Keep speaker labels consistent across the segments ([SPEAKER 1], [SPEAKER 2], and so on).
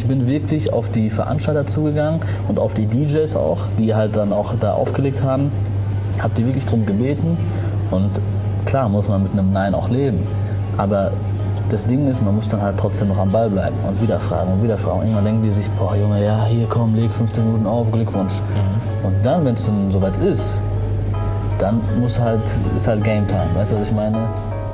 [SPEAKER 1] bin wirklich auf die Veranstalter zugegangen und auf die DJs auch, die halt dann auch da aufgelegt haben. Hab die wirklich drum gebeten und klar muss man mit einem Nein auch leben. Aber das Ding ist, man muss dann halt trotzdem noch am Ball bleiben und wieder fragen und wieder fragen. Und irgendwann denken die sich, boah Junge, ja hier komm, leg 15 Minuten auf, Glückwunsch. Und dann, wenn es dann soweit ist, dann ist halt Game Time, weißt du, was ich meine?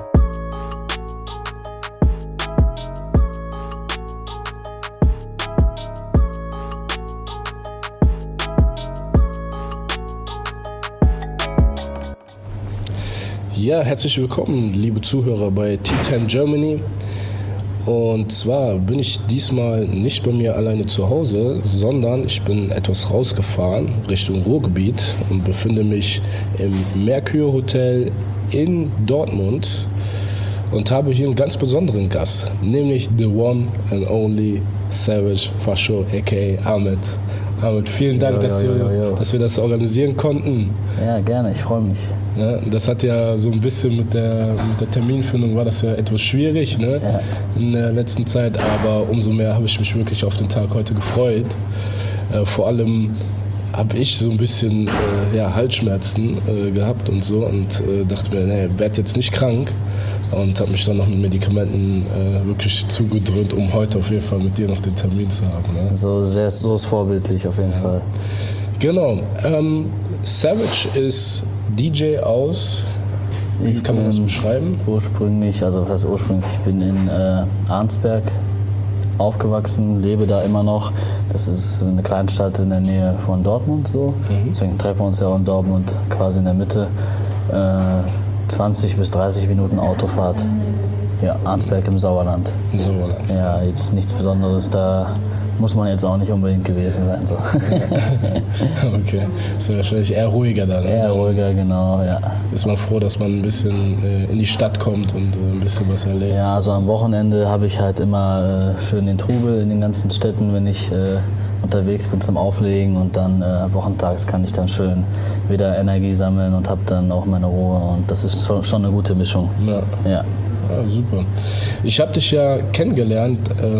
[SPEAKER 2] Ja, herzlich willkommen, liebe Zuhörer bei T10 Germany. Und zwar bin ich diesmal nicht bei mir alleine zu Hause, sondern ich bin etwas rausgefahren Richtung Ruhrgebiet und befinde mich im Merkur Hotel in Dortmund und habe hier einen ganz besonderen Gast, nämlich the one and only Savage Fasho, aka Ahmed. Ahmed, vielen Dank, dass wir das organisieren konnten.
[SPEAKER 1] Ja, gerne, ich freue mich.
[SPEAKER 2] Ja, das hat ja so ein bisschen mit der Terminfindung war das ja etwas schwierig, ne? Ja. In der letzten Zeit, aber umso mehr habe ich mich wirklich auf den Tag heute gefreut. Vor allem habe ich so ein bisschen Halsschmerzen gehabt und so und dachte mir, nee, werd jetzt nicht krank und habe mich dann noch mit Medikamenten wirklich zugedröhnt, um heute auf jeden Fall mit dir noch den Termin zu haben. Ne?
[SPEAKER 1] So ist vorbildlich auf jeden Fall.
[SPEAKER 2] Genau. Savage ist DJ aus, wie kann man das beschreiben?
[SPEAKER 1] Ursprünglich, also was heißt ursprünglich, ich bin in Arnsberg aufgewachsen, lebe da immer noch. Das ist eine Kleinstadt in der Nähe von Dortmund so. Deswegen treffen wir uns ja auch in Dortmund quasi in der Mitte. 20 bis 30 Minuten Autofahrt. Ja, Arnsberg im Sauerland. Ja, jetzt nichts Besonderes, da muss man jetzt auch nicht unbedingt gewesen sein. So.
[SPEAKER 2] Okay, ist ja wahrscheinlich eher ruhiger dann.
[SPEAKER 1] Eher ruhiger, genau, ja.
[SPEAKER 2] Ist man froh, dass man ein bisschen in die Stadt kommt und ein bisschen was erlebt?
[SPEAKER 1] Ja, also am Wochenende habe ich halt immer schön den Trubel in den ganzen Städten, wenn ich unterwegs bin zum Auflegen und dann wochentags kann ich dann schön wieder Energie sammeln und habe dann auch meine Ruhe und das ist schon eine gute Mischung. Ja.
[SPEAKER 2] Ja, super. Ich habe dich ja kennengelernt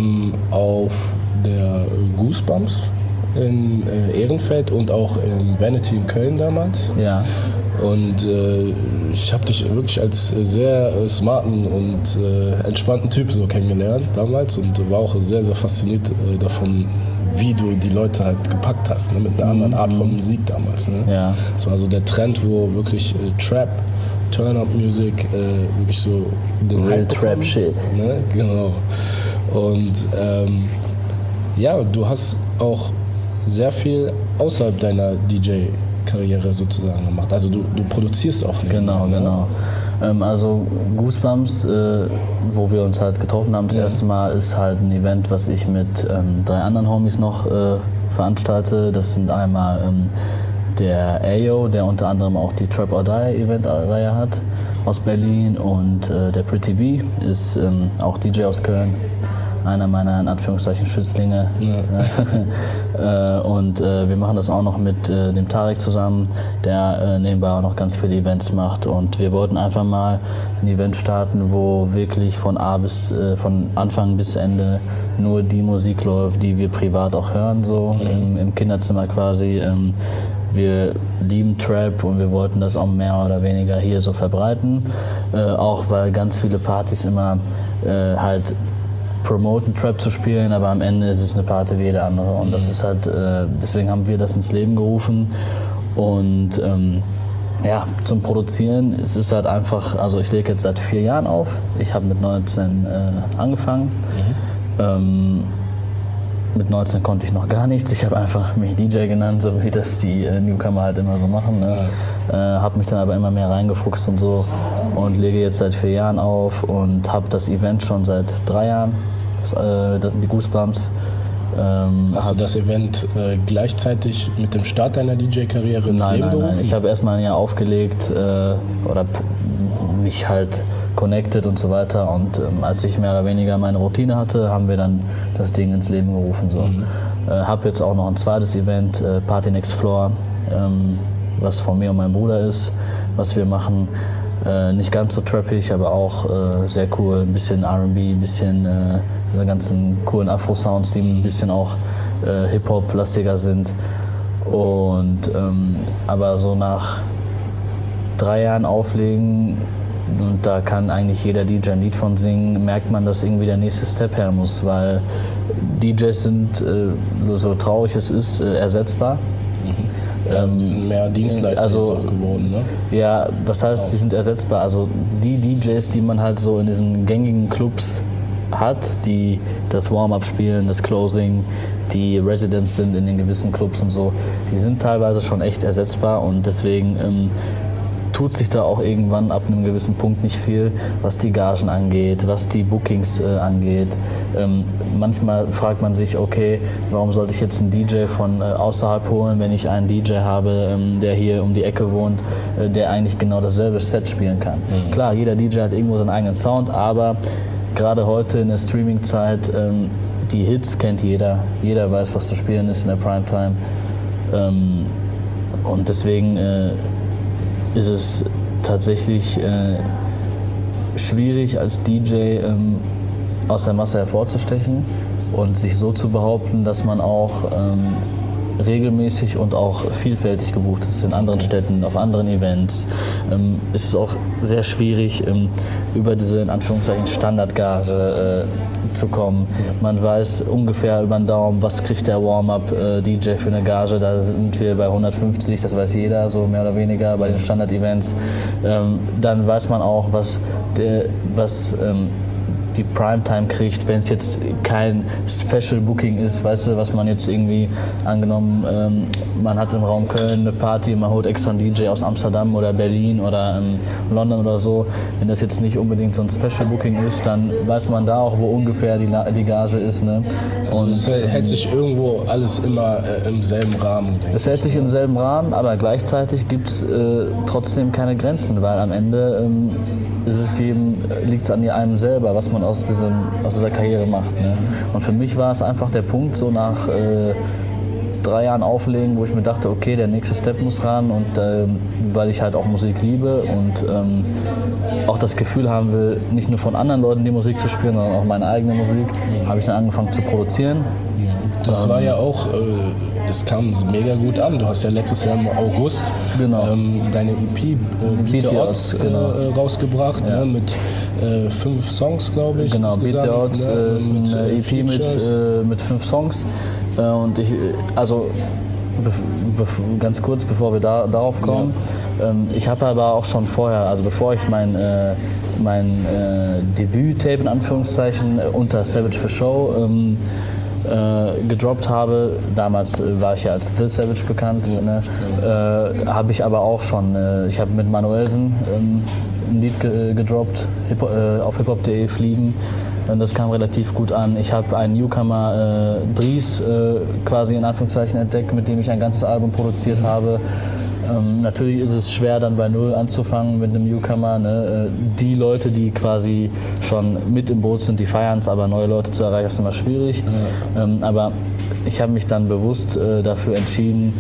[SPEAKER 2] auf der Goosebumps in Ehrenfeld und auch im Vanity in Köln damals.
[SPEAKER 1] Ja.
[SPEAKER 2] Und ich habe dich wirklich als sehr smarten und entspannten Typ so kennengelernt damals und war auch sehr, sehr fasziniert davon, wie du die Leute halt gepackt hast, ne, mit einer anderen Art von Musik damals. Ne?
[SPEAKER 1] Ja.
[SPEAKER 2] Das war so der Trend, wo wirklich Trap, Turn-Up-Music wirklich so den
[SPEAKER 1] Real Trap-Shit.
[SPEAKER 2] Ne? Genau. Und du hast auch sehr viel außerhalb deiner DJ-Karriere sozusagen gemacht. Also du produzierst auch nicht.
[SPEAKER 1] Genau,
[SPEAKER 2] ne?
[SPEAKER 1] genau. Also Goosebumps, wo wir uns halt getroffen haben das erste Mal, ist halt ein Event, was ich mit 3 anderen Homies noch veranstalte. Das sind einmal der Ayo, der unter anderem auch die Trap or Die Event-Reihe hat aus Berlin und der Pretty B ist auch DJ aus Köln. Einer meiner in Anführungszeichen Schützlinge. Ja. Und wir machen das auch noch mit dem Tarek zusammen, der nebenbei auch noch ganz viele Events macht. Und wir wollten einfach mal ein Event starten, wo wirklich von Anfang bis Ende nur die Musik läuft, die wir privat auch hören, so im Kinderzimmer quasi. Wir lieben Trap und wir wollten das auch mehr oder weniger hier so verbreiten. Auch weil ganz viele Partys immer halt promoten, Trap zu spielen, aber am Ende ist es eine Party wie jede andere und das ist halt, deswegen haben wir das ins Leben gerufen und zum Produzieren es ist halt einfach, also ich lege jetzt seit 4 Jahren auf, ich habe mit 19 angefangen, mit 19 konnte ich noch gar nichts, ich habe einfach mich DJ genannt, so wie das die Newcomer halt immer so machen, ne? Habe mich dann aber immer mehr reingefuchst und so und lege jetzt seit 4 Jahren auf und habe das Event schon seit 3 Jahren, die Goosebumps.
[SPEAKER 2] Hast du das Event gleichzeitig mit dem Start deiner DJ-Karriere ins Leben gerufen?
[SPEAKER 1] Nein, ich habe erstmal ein Jahr aufgelegt oder mich halt connected und so weiter und als ich mehr oder weniger meine Routine hatte, haben wir dann das Ding ins Leben gerufen. So. Habe jetzt auch noch ein zweites Event, Party Next Floor, was von mir und meinem Bruder ist, was wir machen. Nicht ganz so trappig, aber auch sehr cool, ein bisschen R&B, ein bisschen diese ganzen coolen Afro-Sounds, die ein bisschen auch Hip-Hop-lastiger sind. Und aber so nach 3 Jahren Auflegen, und da kann eigentlich jeder DJ ein Lied von singen, merkt man, dass irgendwie der nächste Step her muss, weil DJs sind, so traurig es ist, ersetzbar.
[SPEAKER 2] Ja, die sind mehr Dienstleister jetzt auch geworden, ne?
[SPEAKER 1] Ja, was heißt, die sind ersetzbar? Also die DJs, die man halt so in diesen gängigen Clubs hat, die das Warm-Up spielen, das Closing, die Residents sind in den gewissen Clubs und so, die sind teilweise schon echt ersetzbar, und deswegen tut sich da auch irgendwann ab einem gewissen Punkt nicht viel, was die Gagen angeht, was die Bookings angeht. Manchmal fragt man sich, okay, warum sollte ich jetzt einen DJ von außerhalb holen, wenn ich einen DJ habe, der hier um die Ecke wohnt, der eigentlich genau dasselbe Set spielen kann. Klar, jeder DJ hat irgendwo seinen eigenen Sound, aber gerade heute in der Streaming-Zeit, die Hits kennt jeder. Jeder weiß, was zu spielen ist in der Primetime. Und deswegen ist es tatsächlich schwierig, als DJ aus der Masse hervorzustechen und sich so zu behaupten, dass man auch regelmäßig und auch vielfältig gebucht ist in anderen Städten, auf anderen Events. Es ist auch sehr schwierig, über diese in Anführungszeichen Standardgage zu kommen. Man weiß ungefähr über den Daumen, was kriegt der Warm-Up-DJ für eine Gage. Da sind wir bei 150, das weiß jeder, so mehr oder weniger bei den Standard-Events. Dann weiß man auch, was die Primetime kriegt, wenn es jetzt kein Special Booking ist, weißt du, was man jetzt irgendwie angenommen, man hat im Raum Köln eine Party, man holt extra einen DJ aus Amsterdam oder Berlin oder London oder so. Wenn das jetzt nicht unbedingt so ein Special Booking ist, dann weiß man da auch, wo ungefähr die Gage ist. Ne?
[SPEAKER 2] Und es hält sich irgendwo alles immer im selben Rahmen.
[SPEAKER 1] Es hält sich im selben Rahmen, aber gleichzeitig gibt es trotzdem keine Grenzen, weil am Ende liegt es an einem selber, was man aus dieser Karriere macht. Ne? Und für mich war es einfach der Punkt, so nach 3 Jahren Auflegen, wo ich mir dachte, okay, der nächste Step muss ran, und weil ich halt auch Musik liebe und auch das Gefühl haben will, nicht nur von anderen Leuten die Musik zu spielen, sondern auch meine eigene Musik, habe ich dann angefangen zu produzieren.
[SPEAKER 2] Das war ja auch, das kam mega gut an. Du hast ja letztes Jahr im August deine EP Beat the Odds rausgebracht, ja. Mit 5 Songs, glaube ich.
[SPEAKER 1] Genau, Beat the Odds ist eine EP mit 5 Songs. Und ganz kurz, bevor wir darauf kommen, ich habe aber auch schon vorher, also bevor ich mein Debüt-Tape in Anführungszeichen unter Savage for Show gedroppt habe, damals war ich ja als The Savage bekannt, habe ich aber auch schon, ich habe mit Manuelsen ein Lied gedroppt, auf hiphop.de Fliegen. Das kam relativ gut an. Ich habe einen Newcomer, Dries, quasi in Anführungszeichen entdeckt, mit dem ich ein ganzes Album produziert habe. Natürlich ist es schwer, dann bei Null anzufangen mit einem Newcomer. Ne? Die Leute, die quasi schon mit im Boot sind, die feiern es, aber neue Leute zu erreichen, ist immer schwierig. Aber ich habe mich dann bewusst dafür entschieden,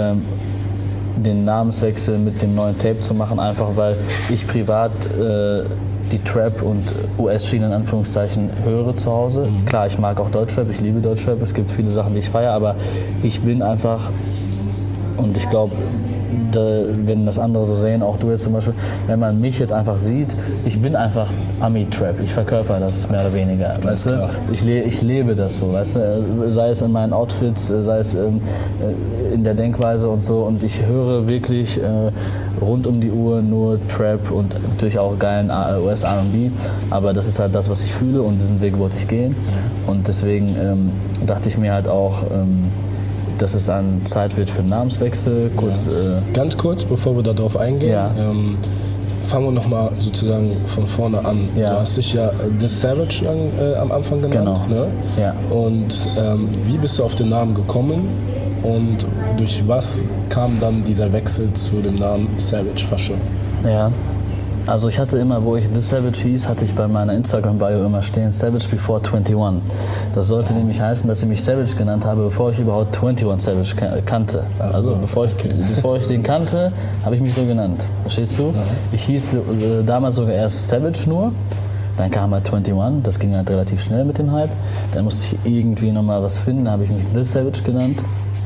[SPEAKER 1] den Namenswechsel mit dem neuen Tape zu machen, einfach weil ich privat die Trap- und US-Schiene in Anführungszeichen höre zu Hause. Klar, ich mag auch Deutschrap, ich liebe Deutschrap, es gibt viele Sachen, die ich feiere, aber ich bin einfach, und ich glaube, wenn das andere so sehen, auch du jetzt zum Beispiel, wenn man mich jetzt einfach sieht, ich bin einfach Ami-Trap, ich verkörper das mehr oder weniger, weißt du? Ich lebe das so, weißt du? Sei es in meinen Outfits, sei es in der Denkweise und so, und ich höre wirklich rund um die Uhr nur Trap und natürlich auch geilen US R&B, aber das ist halt das, was ich fühle, und diesen Weg wollte ich gehen, und deswegen dachte ich mir halt auch, dass es an Zeit wird für einen Namenswechsel.
[SPEAKER 2] Ganz kurz, bevor wir darauf eingehen, fangen wir nochmal sozusagen von vorne an.
[SPEAKER 1] Ja.
[SPEAKER 2] Du hast dich ja The Savage am Anfang genannt.
[SPEAKER 1] Genau.
[SPEAKER 2] Ne?
[SPEAKER 1] Ja.
[SPEAKER 2] Und wie bist du auf den Namen gekommen und durch was kam dann dieser Wechsel zu dem Namen Savage Fashion?
[SPEAKER 1] Ja. Also ich hatte immer, wo ich The Savage hieß, hatte ich bei meiner Instagram-Bio immer stehen, Savage before 21. Das sollte nämlich heißen, dass ich mich Savage genannt habe, bevor ich überhaupt 21 Savage kannte. Also bevor ich den kannte, habe ich mich so genannt. Verstehst du? Ja. Ich hieß damals sogar erst Savage nur. Dann kam halt 21, das ging halt relativ schnell mit dem Hype. Dann musste ich irgendwie nochmal was finden, da habe ich mich The Savage genannt.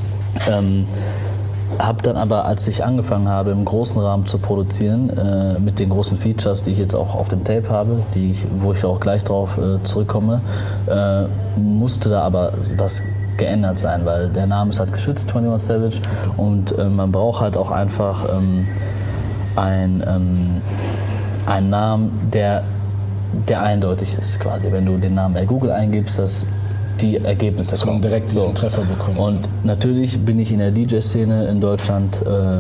[SPEAKER 1] Hab dann aber, als ich angefangen habe, im großen Rahmen zu produzieren, mit den großen Features, die ich jetzt auch auf dem Tape habe, wo ich auch gleich drauf zurückkomme, musste da aber was geändert sein, weil der Name ist halt geschützt, 21 Savage, und man braucht halt auch einfach einen Namen, der eindeutig ist quasi. Wenn du den Namen bei Google eingibst, dass die Ergebnisse
[SPEAKER 2] dass man direkt diesen Treffer bekommt.
[SPEAKER 1] Und natürlich bin ich in der DJ-Szene in Deutschland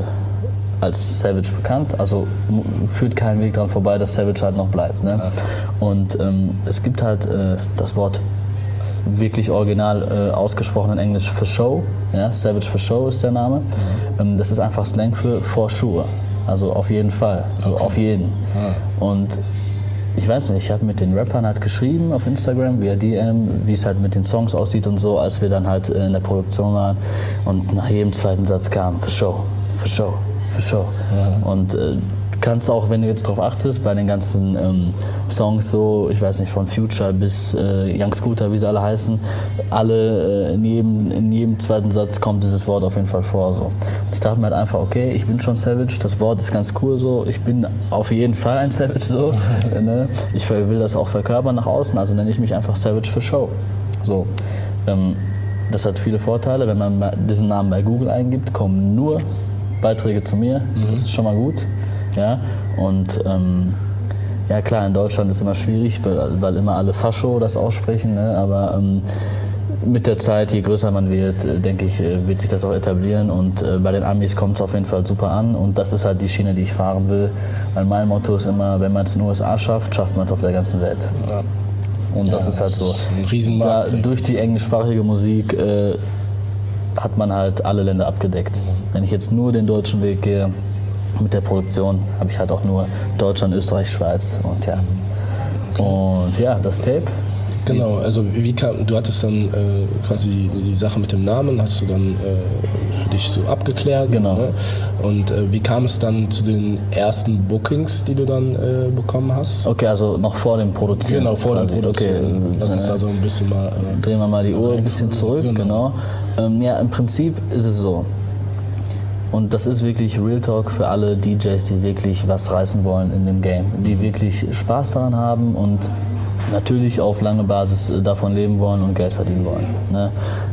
[SPEAKER 1] als Savage bekannt, also führt kein Weg dran vorbei, dass Savage halt noch bleibt. Ne? Ja. Und es gibt halt das Wort wirklich original ausgesprochen in Englisch for show, ja? Savage for show ist der Name. Das ist einfach Slang für for sure, also auf jeden Fall, so auf jeden. Und ich weiß nicht, ich habe mit den Rappern halt geschrieben auf Instagram via DM, wie es halt mit den Songs aussieht und so, als wir dann halt in der Produktion waren, und nach jedem zweiten Satz kam for show, for show, for show. Ja. Und kannst auch, wenn du jetzt drauf achtest, bei den ganzen Songs so, ich weiß nicht, von Future bis Young Scooter, wie sie alle heißen, alle in jedem zweiten Satz kommt dieses Wort auf jeden Fall vor. So. Und ich dachte mir halt einfach, okay, ich bin schon Savage, das Wort ist ganz cool so, ich bin auf jeden Fall ein Savage so. Ne? Ich will das auch verkörpern nach außen, also nenne ich mich einfach Savage for Show. So. Das hat viele Vorteile, wenn man diesen Namen bei Google eingibt, kommen nur Beiträge zu mir, das ist schon mal gut. Ja, und ja klar, in Deutschland ist es immer schwierig, weil immer alle Fascho das aussprechen, ne? Aber mit der Zeit, je größer man wird, denke ich, wird sich das auch etablieren, und bei den Amis kommt es auf jeden Fall super an, und das ist halt die Schiene, die ich fahren will, weil mein Motto ist immer, wenn man es in den USA schafft, schafft man es auf der ganzen Welt. Ja. Und das ist halt so,
[SPEAKER 2] ein Riesenmarkt.
[SPEAKER 1] Durch die englischsprachige Musik hat man halt alle Länder abgedeckt. Wenn ich jetzt nur den deutschen Weg gehe, mit der Produktion, habe ich halt auch nur Deutschland, Österreich, Schweiz, und ja. Okay. Und ja, das Tape.
[SPEAKER 2] Genau, also du hattest dann quasi die Sache mit dem Namen, hast du dann für dich so abgeklärt.
[SPEAKER 1] Genau.
[SPEAKER 2] Ne? Und wie kam es dann zu den ersten Bookings, die du dann bekommen hast?
[SPEAKER 1] Okay, also noch vor dem Produzieren.
[SPEAKER 2] Genau, vor dem Produzieren. Okay, lass uns da so ein bisschen mal...
[SPEAKER 1] drehen wir mal die Uhr ein bisschen zurück, genau. Ja, im Prinzip ist es so. Und das ist wirklich Real Talk für alle DJs, die wirklich was reißen wollen in dem Game, die wirklich Spaß daran haben und natürlich auf lange Basis davon leben wollen und Geld verdienen wollen. Ne?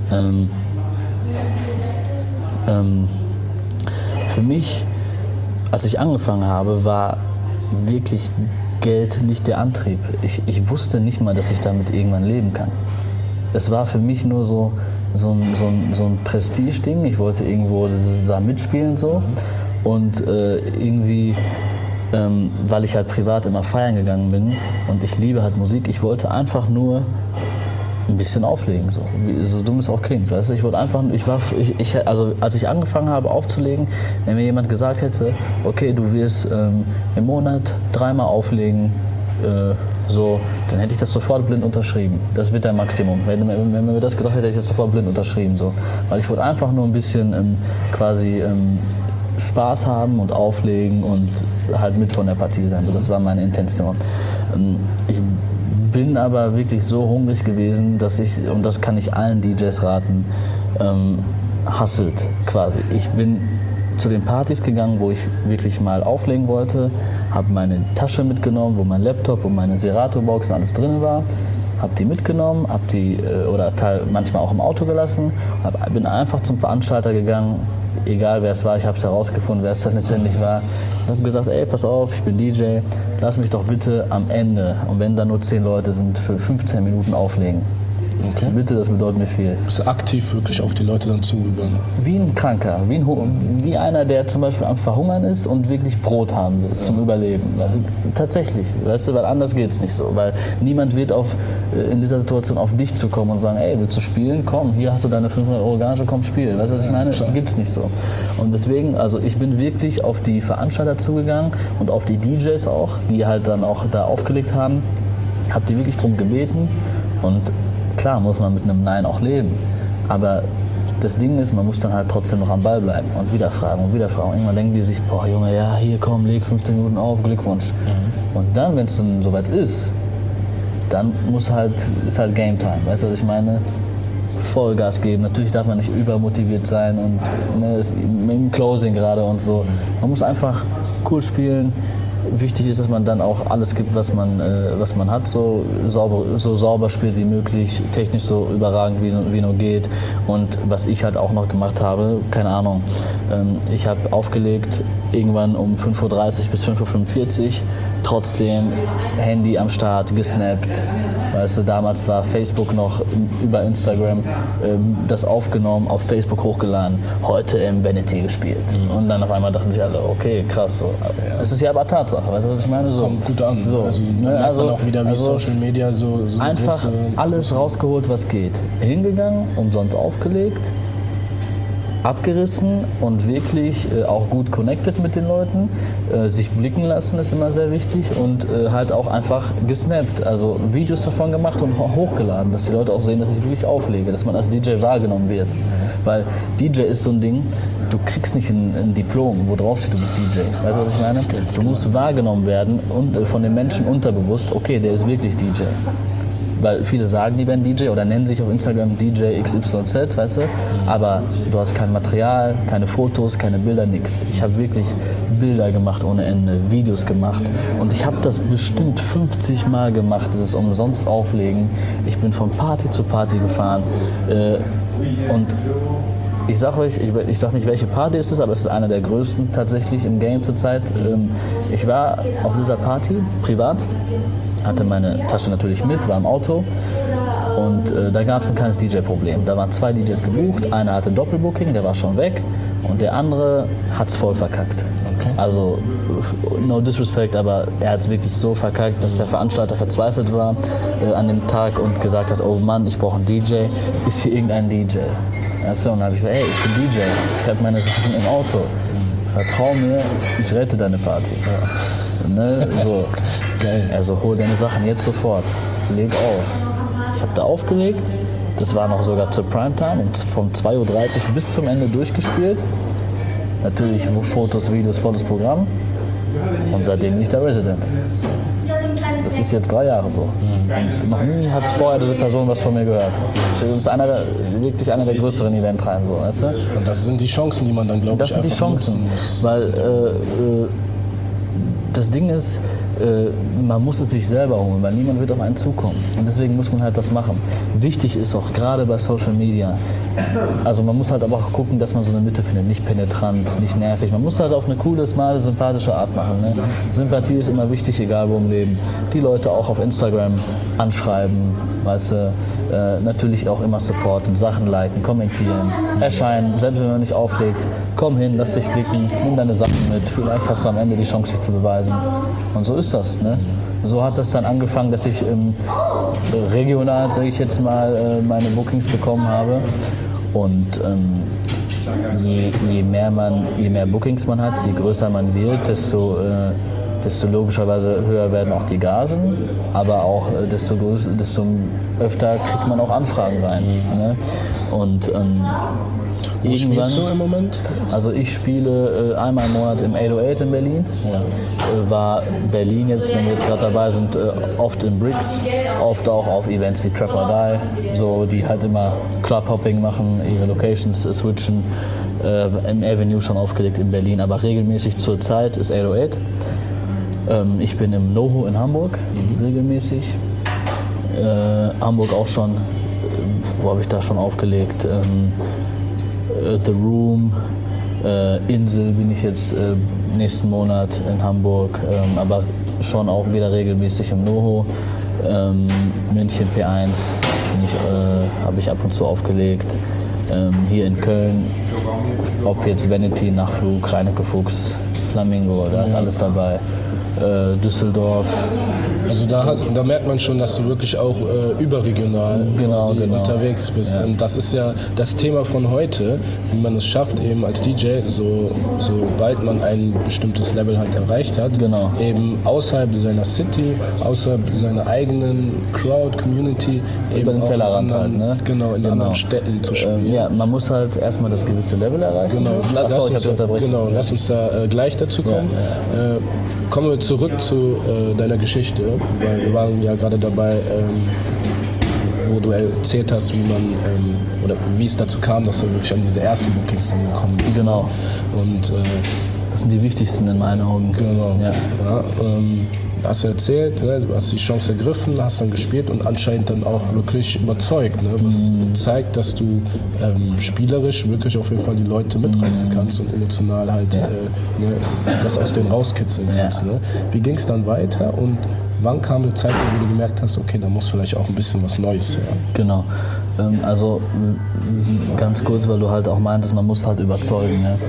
[SPEAKER 1] Für mich, als ich angefangen habe, war wirklich Geld nicht der Antrieb. Ich wusste nicht mal, dass ich damit irgendwann leben kann. Das war für mich nur so ein Prestige-Ding. Ich wollte irgendwo da mitspielen so. Und irgendwie, weil ich halt privat immer feiern gegangen bin und ich liebe halt Musik, ich wollte einfach nur ein bisschen auflegen, so dumm es auch klingt. Weißt du? Ich wollte einfach, also als ich angefangen habe aufzulegen, wenn mir jemand gesagt hätte, okay, du wirst im Monat 3-mal auflegen, so, dann hätte ich das sofort blind unterschrieben. Das wird der Maximum. Wenn man mir das gesagt hätte, hätte ich das sofort blind unterschrieben. So. Weil ich wollte einfach nur ein bisschen quasi Spaß haben und auflegen und halt mit von der Partie sein. So, das war meine Intention. Ich bin aber wirklich so hungrig gewesen, dass ich, und das kann ich allen DJs raten, hustelt quasi. Ich bin zu den Partys gegangen, wo ich wirklich mal auflegen wollte, habe meine Tasche mitgenommen, wo mein Laptop und meine Serato-Box und alles drin war, habe die mitgenommen, habe die manchmal auch im Auto gelassen, bin einfach zum Veranstalter gegangen, egal wer es war, ich habe es herausgefunden, wer es dann letztendlich war, und habe gesagt, ey, pass auf, ich bin DJ, lass mich doch bitte am Ende, und wenn da nur 10 Leute sind, für 15 Minuten auflegen. Okay. Bitte, das bedeutet mir viel.
[SPEAKER 2] Bist du aktiv wirklich auf die Leute dann zugegangen?
[SPEAKER 1] Wie ein Kranker, wie einer, der zum Beispiel am Verhungern ist und wirklich Brot haben will zum Überleben. Tatsächlich, weißt du, weil anders geht's nicht so. Weil niemand wird in dieser Situation auf dich zukommen und sagen, ey, willst du spielen? Komm, hier hast du deine 500 € Gage, komm, spiel. Weißt du, was ich meine? Klar. Gibt's nicht so. Und deswegen, also ich bin wirklich auf die Veranstalter zugegangen und auf die DJs auch, die halt dann auch da aufgelegt haben, hab die wirklich drum gebeten, und klar muss man mit einem Nein auch leben, aber das Ding ist, man muss dann halt trotzdem noch am Ball bleiben und wieder fragen und wieder fragen. Irgendwann denken die sich, boah Junge, ja hier komm, leg 15 Minuten auf, Glückwunsch. Und dann, wenn es dann soweit ist, dann ist halt Game Time, weißt du, was ich meine? Vollgas geben, natürlich darf man nicht übermotiviert sein und mit dem Closing gerade und so. Man muss einfach cool spielen. Wichtig ist, dass man dann auch alles gibt, was man hat, so sauber spielt wie möglich, technisch so überragend wie nur geht. Und was ich halt auch noch gemacht habe, keine Ahnung, ich habe aufgelegt irgendwann um 5:30 Uhr bis 5:45 Uhr, trotzdem Handy am Start, gesnappt. Weißt du, damals war Facebook noch über Instagram das aufgenommen, auf Facebook hochgeladen, heute im Vanity gespielt. Und dann auf einmal dachten sich alle, okay, krass. So. Es ist ja aber Tatsache, weißt du, was ich meine? So,
[SPEAKER 2] kommt gut an.
[SPEAKER 1] So,
[SPEAKER 2] also merkt man auch wieder, wie Social Media so
[SPEAKER 1] einfach alles rausgeholt, was geht. Hingegangen, umsonst aufgelegt, abgerissen und wirklich auch gut connected mit den Leuten. Sich blicken lassen ist immer sehr wichtig und halt auch einfach gesnappt, also Videos davon gemacht und hochgeladen, dass die Leute auch sehen, dass ich wirklich auflege, dass man als DJ wahrgenommen wird. Weil DJ ist so ein Ding, du kriegst nicht ein Diplom, wo drauf steht, du bist DJ. Weißt du, was ich meine? Du musst wahrgenommen werden und von den Menschen unterbewusst, okay, der ist wirklich DJ. Weil viele sagen, die werden DJ oder nennen sich auf Instagram DJ XYZ, weißt du? Aber du hast kein Material, keine Fotos, keine Bilder, nix. Ich habe wirklich Bilder gemacht ohne Ende, Videos gemacht. Und ich habe das bestimmt 50 Mal gemacht, dieses umsonst auflegen. Ich bin von Party zu Party gefahren. Und ich sag euch, ich sag nicht, welche Party es ist, aber es ist einer der größten tatsächlich im Game zurzeit. Ich war auf dieser Party, privat. Hatte meine Tasche natürlich mit, war im Auto und da gab es ein kleines DJ-Problem. Da waren 2 DJs gebucht, einer hatte Doppelbooking, der war schon weg und der andere hat es voll verkackt. Okay. Also no disrespect, aber er hat es wirklich so verkackt, dass der Veranstalter verzweifelt war an dem Tag und gesagt hat, oh Mann, ich brauche einen DJ, ist hier irgendein DJ? Also, und dann habe ich gesagt, hey, ich bin DJ, ich habe meine Sachen im Auto, vertrau mir, ich rette deine Party. Ja. Ne, so. Geil. Also hol deine Sachen jetzt sofort, leg auf. Ich habe da aufgelegt, das war noch sogar zur Primetime und vom 2:30 Uhr bis zum Ende durchgespielt. Natürlich Fotos, Videos, volles Programm und seitdem bin ich der Resident. Das ist jetzt 3 Jahre so. Und noch nie hat vorher diese Person was von mir gehört. Das ist wirklich einer der größeren Eventreihen, so, weißt du?
[SPEAKER 2] Und das sind die Chancen, die man dann, glaube ich, einfach nutzen muss.
[SPEAKER 1] Das sind die Chancen, weil das Ding ist, man muss es sich selber holen, weil niemand wird auf einen zukommen. Und deswegen muss man halt das machen. Wichtig ist auch, gerade bei Social Media, also man muss halt aber auch gucken, dass man so eine Mitte findet. Nicht penetrant, nicht nervig. Man muss halt auf eine coole, smarte, sympathische Art machen. Ne? Sympathie ist immer wichtig, egal wo im Leben. Die Leute auch auf Instagram anschreiben, weißt du, natürlich auch immer supporten, Sachen liken, kommentieren, erscheinen, selbst wenn man nicht auflegt. Komm hin, lass dich blicken, nimm deine Sachen mit, vielleicht hast du am Ende die Chance, dich zu beweisen. Und so ist das. Ne? So hat das dann angefangen, dass ich regional, sage ich jetzt mal, meine Bookings bekommen habe. Und je mehr Bookings man hat, je größer man wird, desto logischerweise höher werden auch die Gagen, aber auch desto öfter kriegt man auch Anfragen rein. Ne? Und
[SPEAKER 2] wo spielst du im Moment?
[SPEAKER 1] Also ich spiele einmal im Monat im 808 in Berlin. Ja. War Berlin jetzt, wenn wir jetzt gerade dabei sind, oft in Bricks, oft auch auf Events wie Trap or Die, so, die halt immer Clubhopping machen, ihre Locations switchen. Im Avenue schon aufgelegt in Berlin, aber regelmäßig zur Zeit ist 808. Ich bin im NoHo in Hamburg, regelmäßig. Hamburg auch schon, wo habe ich da schon aufgelegt? The Room, Insel bin ich jetzt nächsten Monat in Hamburg, aber schon auch wieder regelmäßig im NoHo. München P1 habe ich ab und zu aufgelegt. Hier in Köln, ob jetzt Vanity, Nachtflug, Reinecke Fuchs, Flamingo, da ist alles dabei. Düsseldorf.
[SPEAKER 2] Also da merkt man schon, dass du wirklich auch überregional
[SPEAKER 1] genau.
[SPEAKER 2] unterwegs bist. Ja. Und das ist ja das Thema von heute, wie man es schafft, eben als DJ, sobald man ein bestimmtes Level halt erreicht hat, eben außerhalb seiner City, außerhalb seiner eigenen Crowd, Community, eben
[SPEAKER 1] über den Tellerrand halt, ne?
[SPEAKER 2] Genau, in anderen Städten zu spielen.
[SPEAKER 1] Ja, man muss halt erstmal das gewisse Level erreichen.
[SPEAKER 2] Genau, lass uns da gleich dazu kommen. Kommen wir zurück zu deiner Geschichte, weil wir waren ja gerade dabei, wo du erzählt hast, wie man oder wie es dazu kam, dass du wirklich an diese ersten Bookings dann gekommen bist.
[SPEAKER 1] Genau.
[SPEAKER 2] Und
[SPEAKER 1] das sind die wichtigsten in meinen Augen.
[SPEAKER 2] genau.
[SPEAKER 1] Ja.
[SPEAKER 2] Ja, hast du erzählt, ne? Du hast die Chance ergriffen, hast dann gespielt und anscheinend dann auch wirklich überzeugt, ne? Was zeigt, dass du spielerisch wirklich auf jeden Fall die Leute mitreißen kannst und emotional halt ne, das aus denen rauskitzeln kannst. Ne? Wie ging es dann weiter und wann kam die Zeit, wo du gemerkt hast, okay, da muss vielleicht auch ein bisschen was Neues her?
[SPEAKER 1] Genau. Also ganz kurz, weil du halt auch meintest, man muss halt überzeugen. Ne?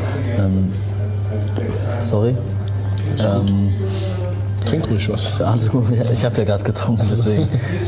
[SPEAKER 1] Sorry.
[SPEAKER 2] Trink ruhig was.
[SPEAKER 1] Alles gut, ich habe ja gerade getrunken, deswegen.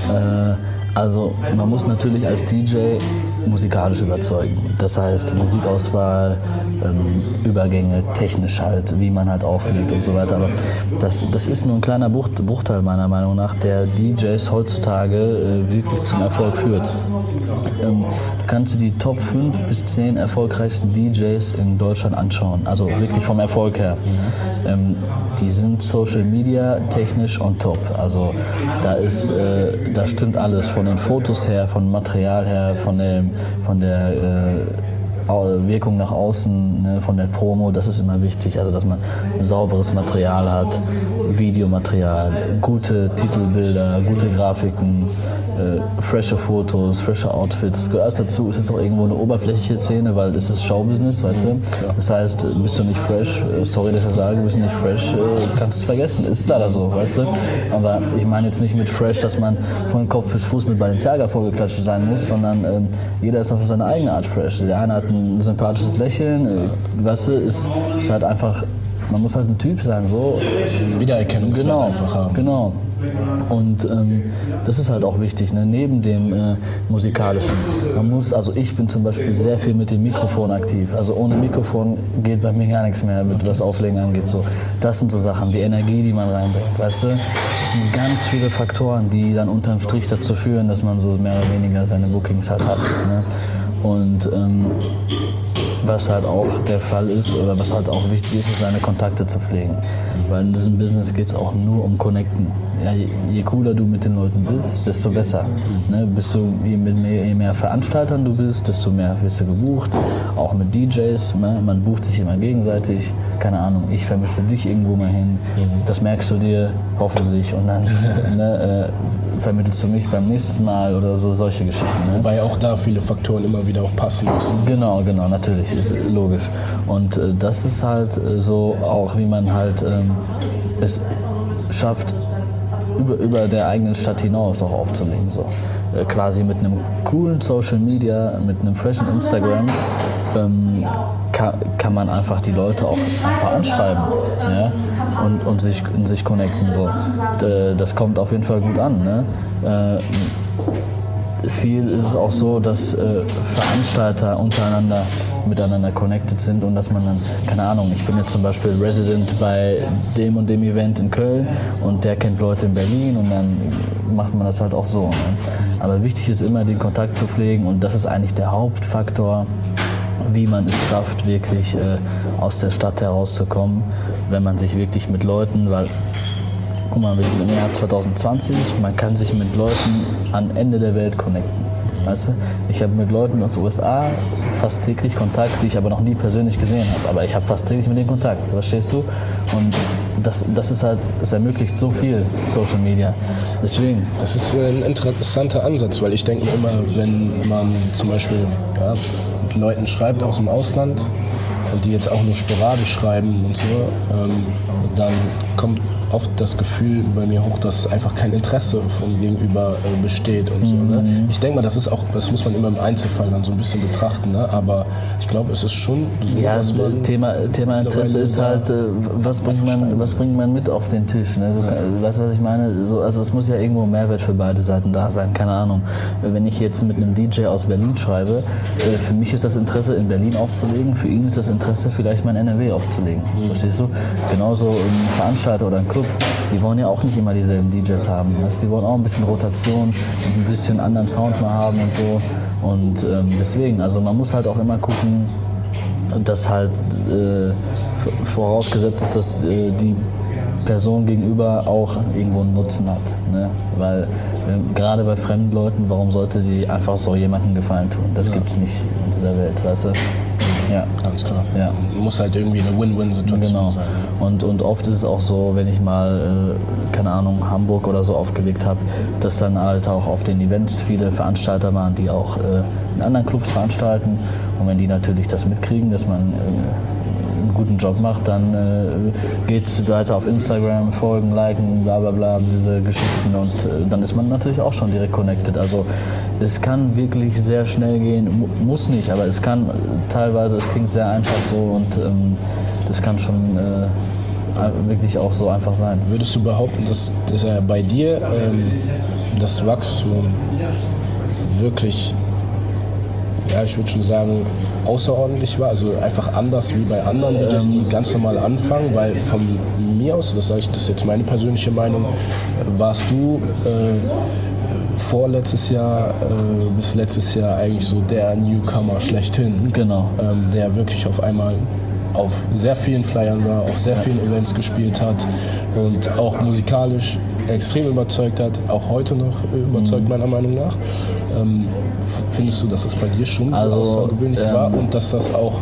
[SPEAKER 1] Also man muss natürlich als DJ musikalisch überzeugen. Das heißt Musikauswahl, Übergänge, technisch halt, wie man halt auflegt und so weiter. Aber das ist nur ein kleiner Bruchteil meiner Meinung nach, der DJs heutzutage wirklich zum Erfolg führt. Du kannst dir die Top 5 bis 10 erfolgreichsten DJs in Deutschland anschauen, also wirklich vom Erfolg her. Die sind Social Media technisch on top. Also da stimmt alles, von den Fotos her, von Material her, von der Wirkung nach außen, ne, von der Promo, das ist immer wichtig, also dass man sauberes Material hat, Videomaterial, gute Titelbilder, gute Grafiken, frische Fotos, frische Outfits. Gehört dazu, ist es auch irgendwo eine oberflächliche Szene, weil es ist Showbusiness, weißt du? Das heißt, bist du nicht fresh, sorry, dass ich das sage, bist du nicht fresh, kannst du es vergessen, ist leider so, weißt du? Aber ich meine jetzt nicht mit fresh, dass man von Kopf bis Fuß mit Balenciaga vorgeklatscht sein muss, sondern jeder ist auf seine eigene Art fresh. Der eine hat ein sympathisches Lächeln, weißt du, ist halt einfach, man muss halt ein Typ sein, so.
[SPEAKER 2] Wiedererkennungswert einfach haben.
[SPEAKER 1] Genau. Und das ist halt auch wichtig, ne? Neben dem musikalischen. Also ich bin zum Beispiel sehr viel mit dem Mikrofon aktiv. Also ohne Mikrofon geht bei mir gar nichts mehr, mit was Auflegen angeht. So. Das sind so Sachen, die Energie, die man reinbringt, weißt du? Das sind ganz viele Faktoren, die dann unterm Strich dazu führen, dass man so mehr oder weniger seine Bookings halt hat. Ne? Und was halt auch der Fall ist, oder was halt auch wichtig ist seine Kontakte zu pflegen. Weil in diesem Business geht es auch nur um Connecten. Ja, je cooler du mit den Leuten bist, desto besser. Ne? Je mehr Veranstaltern du bist, desto mehr wirst du gebucht. Auch mit DJs, ne? Man bucht sich immer gegenseitig. Keine Ahnung, ich vermittle dich irgendwo mal hin. Das merkst du dir hoffentlich und dann vermittelst du mich beim nächsten Mal oder so, solche Geschichten. Ne?
[SPEAKER 2] Wobei auch da viele Faktoren immer wieder auch passen müssen.
[SPEAKER 1] Genau, natürlich, ist logisch. Und das ist halt so auch, wie man halt es schafft, über der eigenen Stadt hinaus auch aufzulegen. So. Quasi mit einem coolen Social Media, mit einem freshen Instagram kann man einfach die Leute auch einfach anschreiben, ja? und sich connecten. So. Das kommt auf jeden Fall gut an. Ne? Viel ist es auch so, dass Veranstalter untereinander miteinander connected sind und dass man dann, keine Ahnung, ich bin jetzt zum Beispiel Resident bei dem und dem Event in Köln und der kennt Leute in Berlin und dann macht man das halt auch so. Ne? Aber wichtig ist immer, den Kontakt zu pflegen und das ist eigentlich der Hauptfaktor, wie man es schafft, wirklich aus der Stadt herauszukommen, wenn man sich wirklich mit Leuten, weil guck mal, wir sind im Jahr 2020, man kann sich mit Leuten am Ende der Welt connecten. Weißt du? Ich habe mit Leuten aus den USA fast täglich Kontakt, die ich aber noch nie persönlich gesehen habe. Aber ich habe fast täglich mit denen Kontakt, verstehst du? Und das ist halt, es ermöglicht so viel Social Media. Deswegen.
[SPEAKER 2] Das ist ein interessanter Ansatz, weil ich denke immer, wenn man zum Beispiel mit Leuten schreibt aus dem Ausland und die jetzt auch nur sporadisch schreiben und so, dann kommt oft das Gefühl bei mir hoch, dass einfach kein Interesse vom Gegenüber besteht und so. Ne? Ich denke mal, das muss man immer im Einzelfall dann so ein bisschen betrachten, ne? Aber ich glaube, es ist schon so,
[SPEAKER 1] ja,
[SPEAKER 2] dass man
[SPEAKER 1] Thema Interesse ist halt, was bringt man mit auf den Tisch? Ne? Weißt du, was ich meine? So, also es muss ja irgendwo ein Mehrwert für beide Seiten da sein, keine Ahnung. Wenn ich jetzt mit einem DJ aus Berlin schreibe, für mich ist das Interesse, in Berlin aufzulegen, für ihn ist das Interesse, vielleicht mal in NRW aufzulegen. Verstehst du? Genauso ein Veranstalter oder ein Club, die wollen ja auch nicht immer dieselben DJs haben. Also die wollen auch ein bisschen Rotation und ein bisschen anderen Sound mal haben und so. Und deswegen, also man muss halt auch immer gucken, dass halt vorausgesetzt ist, dass die Person gegenüber auch irgendwo einen Nutzen hat. Ne? Weil gerade bei fremden Leuten, warum sollte die einfach so jemandem Gefallen tun? Das gibt's nicht in dieser Welt, weißt du? Ja.
[SPEAKER 2] Ganz klar.
[SPEAKER 1] Ja.
[SPEAKER 2] Muss halt irgendwie eine Win-Win-Situation sein.
[SPEAKER 1] Und oft ist es auch so, wenn ich mal, keine Ahnung, Hamburg oder so aufgelegt habe, dass dann halt auch auf den Events viele Veranstalter waren, die auch in anderen Clubs veranstalten. Und wenn die natürlich das mitkriegen, dass man einen guten Job macht, dann geht es weiter auf Instagram, folgen, liken, bla bla bla, diese Geschichten und dann ist man natürlich auch schon direkt connected. Also es kann wirklich sehr schnell gehen, muss nicht, aber es kann teilweise, es klingt sehr einfach so und das kann schon wirklich auch so einfach sein.
[SPEAKER 2] Würdest du behaupten, dass bei dir das Wachstum wirklich, ja, ich würde schon sagen, außerordentlich war, also einfach anders wie bei anderen DJs, die ganz normal anfangen, weil von mir aus, das ist jetzt meine persönliche Meinung, warst du vorletztes Jahr bis letztes Jahr eigentlich so der Newcomer schlechthin,
[SPEAKER 1] Genau.
[SPEAKER 2] Der wirklich auf einmal auf sehr vielen Flyern war, auf sehr vielen Events gespielt hat und auch musikalisch extrem überzeugt hat, auch heute noch überzeugt meiner Meinung nach. Findest du, dass das bei dir schon so außergewöhnlich war und dass das auch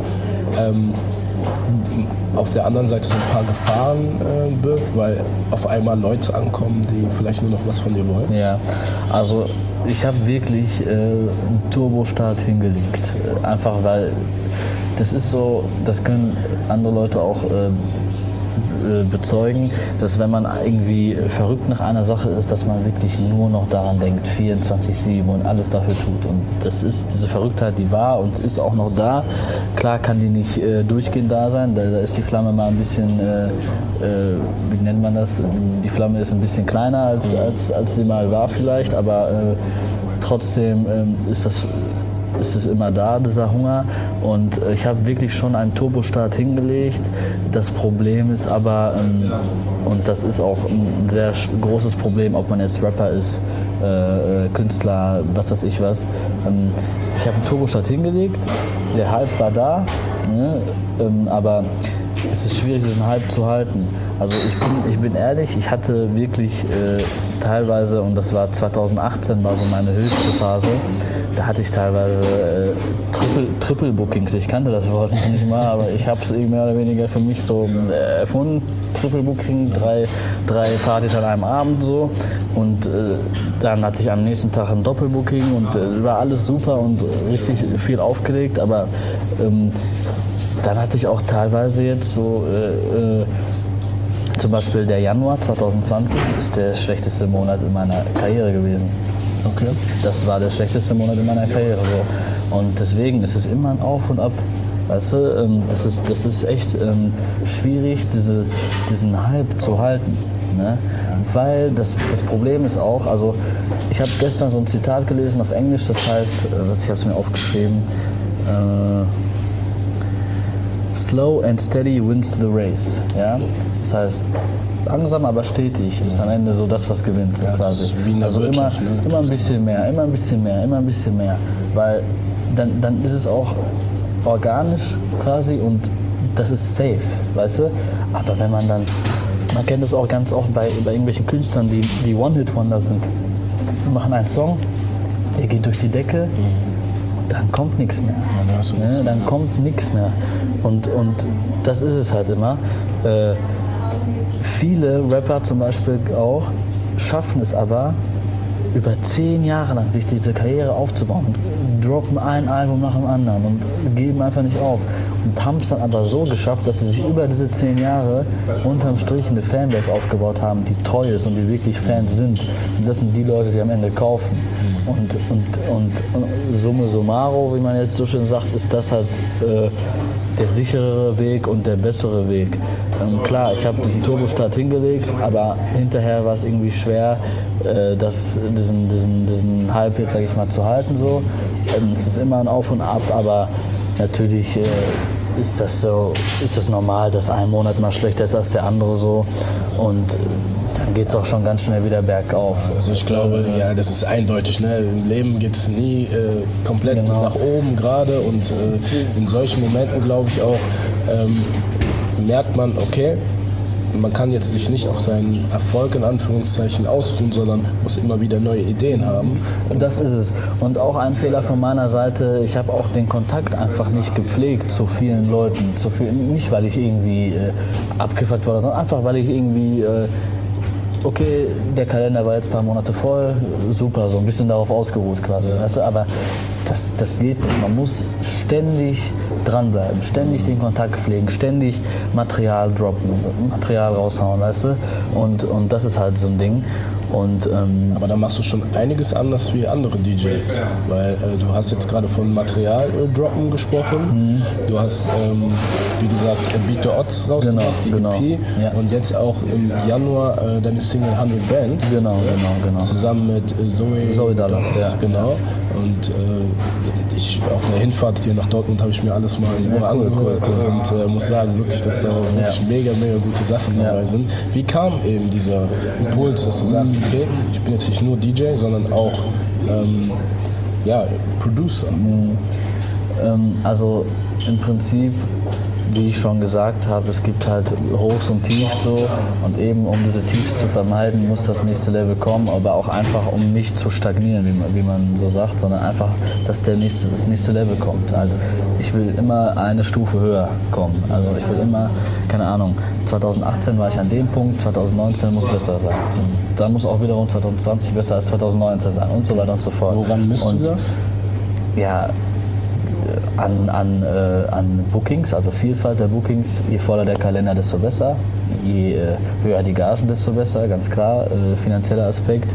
[SPEAKER 2] auf der anderen Seite so ein paar Gefahren birgt, weil auf einmal Leute ankommen, die vielleicht nur noch was von dir wollen?
[SPEAKER 1] Ja, also ich habe wirklich einen Turbostart hingelegt, einfach weil das ist so, das können andere Leute auch bezeugen, dass wenn man irgendwie verrückt nach einer Sache ist, dass man wirklich nur noch daran denkt, 24/7 und alles dafür tut. Und das ist diese Verrücktheit, die war und ist auch noch da. Klar kann die nicht durchgehend da sein, da ist die Flamme mal ein bisschen, wie nennt man das, die Flamme ist ein bisschen kleiner als sie mal war vielleicht, aber trotzdem ist es immer da, dieser Hunger. Und ich habe wirklich schon einen Turbostart hingelegt. Das Problem ist aber, und das ist auch ein sehr großes Problem, ob man jetzt Rapper ist, Künstler, was weiß ich was. Ich habe einen Turbostart hingelegt, der Hype war da, ne? Aber es ist schwierig, diesen Hype zu halten. Also ich bin ehrlich, ich hatte wirklich teilweise, und das war 2018, war so meine höchste Phase, da hatte ich teilweise Triple Bookings. Ich kannte das Wort nicht mal, aber ich habe es mehr oder weniger für mich so erfunden. Triple Booking, drei Partys an einem Abend so. Und dann hatte ich am nächsten Tag ein Doppelbooking und war alles super und richtig viel aufgelegt. Aber dann hatte ich auch teilweise jetzt so zum Beispiel der Januar 2020 ist der schlechteste Monat in meiner Karriere gewesen.
[SPEAKER 2] Okay.
[SPEAKER 1] Das war der schlechteste Monat in meiner Karriere. So. Und deswegen ist es immer ein Auf und Ab. Weißt du, das ist echt schwierig, diesen Hype zu halten. Ne? Weil das Problem ist auch, also ich habe gestern so ein Zitat gelesen auf Englisch, das heißt, ich habe es mir aufgeschrieben, Slow and steady wins the race. Ja? Das heißt, langsam aber stetig ist am Ende so das, was gewinnt. So
[SPEAKER 2] ja,
[SPEAKER 1] quasi.
[SPEAKER 2] Ist wie in der
[SPEAKER 1] also
[SPEAKER 2] Wirtschaft,
[SPEAKER 1] immer ein bisschen mehr, immer ein bisschen mehr, immer ein bisschen mehr. Weil dann ist es auch organisch quasi und das ist safe, weißt du? Aber wenn man kennt das auch ganz oft bei irgendwelchen Künstlern, die One-Hit-Wonder sind, die machen einen Song, der geht durch die Decke, dann kommt nichts mehr. Dann kommt nichts mehr. Und das ist es halt immer. Viele Rapper zum Beispiel auch schaffen es aber, über 10 Jahre lang sich diese Karriere aufzubauen, droppen ein Album nach dem anderen und geben einfach nicht auf. Und haben es dann aber so geschafft, dass sie sich über diese 10 Jahre unterm Strich eine Fanbase aufgebaut haben, die treu ist und die wirklich Fans sind. Und das sind die Leute, die am Ende kaufen. Und summa summarum, wie man jetzt so schön sagt, ist das halt der sicherere Weg und der bessere Weg. Klar, ich habe diesen Turbostart hingelegt, aber hinterher war es irgendwie schwer, diesen Hype jetzt, sag ich mal, zu halten. So. Es ist immer ein Auf und Ab, aber natürlich ist das normal, dass ein Monat mal schlechter ist als der andere so. Und dann geht es auch schon ganz schnell wieder bergauf. So.
[SPEAKER 2] Also ich glaube, ja, das ist eindeutig. Ne? Im Leben geht es nie komplett nach oben gerade und in solchen Momenten, glaube ich auch, merkt man, okay, man kann jetzt sich nicht auf seinen Erfolg in Anführungszeichen ausruhen, sondern muss immer wieder neue Ideen haben.
[SPEAKER 1] Und das ist es. Und auch ein Fehler von meiner Seite, ich habe auch den Kontakt einfach nicht gepflegt zu vielen Leuten. Nicht, weil ich irgendwie abgefuckt war, sondern einfach, weil ich irgendwie, okay, der Kalender war jetzt ein paar Monate voll, super, so ein bisschen darauf ausgeruht quasi. Ja. Weißt du? Aber das geht nicht. Man muss ständig dranbleiben, ständig den Kontakt pflegen, ständig Material droppen, Material raushauen, weißt du? Und das ist halt so ein Ding.
[SPEAKER 2] Aber da machst du schon einiges anders wie andere DJs, weil du hast jetzt gerade von Material droppen gesprochen, du hast, wie gesagt, Beat the Odds rausgebracht, die EP, ja. Und jetzt auch im Januar deine Single 100 Bands,
[SPEAKER 1] genau.
[SPEAKER 2] Zusammen mit Zoe
[SPEAKER 1] Dallas, ja.
[SPEAKER 2] Genau. Und auf der Hinfahrt hier nach Dortmund habe ich mir alles mal in Ruhe angehört und muss sagen, wirklich, dass da wirklich mega gute Sachen dabei sind. Wie kam eben dieser Impuls, dass du sagst, okay, ich bin jetzt nicht nur DJ, sondern auch Producer?
[SPEAKER 1] Also im Prinzip, wie ich schon gesagt habe, es gibt halt Hochs und Tiefs so, und eben um diese Tiefs zu vermeiden, muss das nächste Level kommen, aber auch einfach, um nicht zu stagnieren, wie man so sagt, sondern einfach, dass das nächste Level kommt. Also ich will immer eine Stufe höher kommen. Also ich will immer, keine Ahnung, 2018 war ich an dem Punkt, 2019 muss besser sein. Dann muss auch wiederum 2020 besser als 2019 sein und so weiter und so fort.
[SPEAKER 2] Woran misst du das?
[SPEAKER 1] Ja, an Bookings, also Vielfalt der Bookings. Je voller der Kalender, desto besser. Je höher die Gagen, desto besser, ganz klar. Finanzieller Aspekt.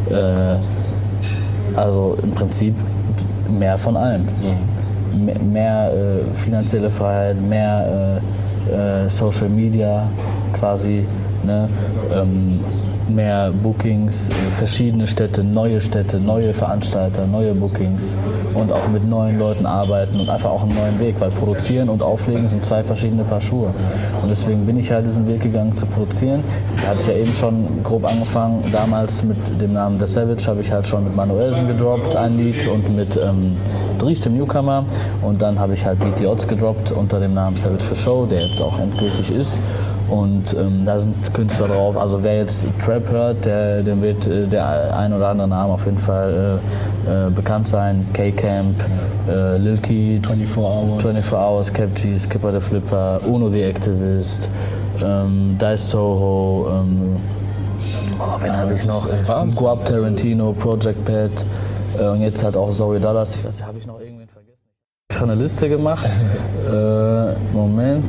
[SPEAKER 1] Also im Prinzip mehr von allem. Mehr finanzielle Freiheit, mehr Social Media quasi. Ne? Mehr Bookings, verschiedene Städte, neue Veranstalter, neue Bookings und auch mit neuen Leuten arbeiten und einfach auch einen neuen Weg, weil produzieren und auflegen sind zwei verschiedene Paar Schuhe. Und deswegen bin ich halt diesen Weg gegangen zu produzieren. Da hatte ich ja eben schon grob angefangen, damals mit dem Namen The Savage habe ich halt schon mit Manuelsen gedroppt, ein Lied, und mit Dries, dem Newcomer, und dann habe ich halt Beat the Odds gedroppt unter dem Namen Savage for Show, der jetzt auch endgültig ist. Und da sind Künstler drauf, also wer jetzt Trap hört, dem wird der ein oder andere Name auf jeden Fall bekannt sein. K-Camp, Lil Keat, 24 Hours, Cap G, Skipper the Flipper, Uno the Activist, Dice Soho, wen habe ich noch? Guap Tarantino, Project Pat, und jetzt halt auch Zoe Dallas. Ich weiß, habe ich noch irgendwen vergessen? Ich habe eine Liste gemacht. Moment.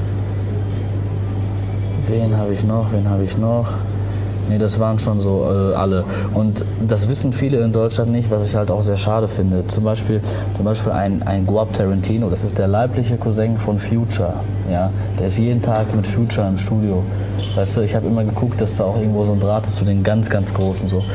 [SPEAKER 1] Wen habe ich noch? Nee, das waren schon so alle. Und das wissen viele in Deutschland nicht, was ich halt auch sehr schade finde. Zum Beispiel ein Guap Tarantino, das ist der leibliche Cousin von Future. Ja? Der ist jeden Tag mit Future im Studio. Weißt du, ich habe immer geguckt, dass da auch irgendwo so ein Draht ist zu den ganz, ganz Großen. So.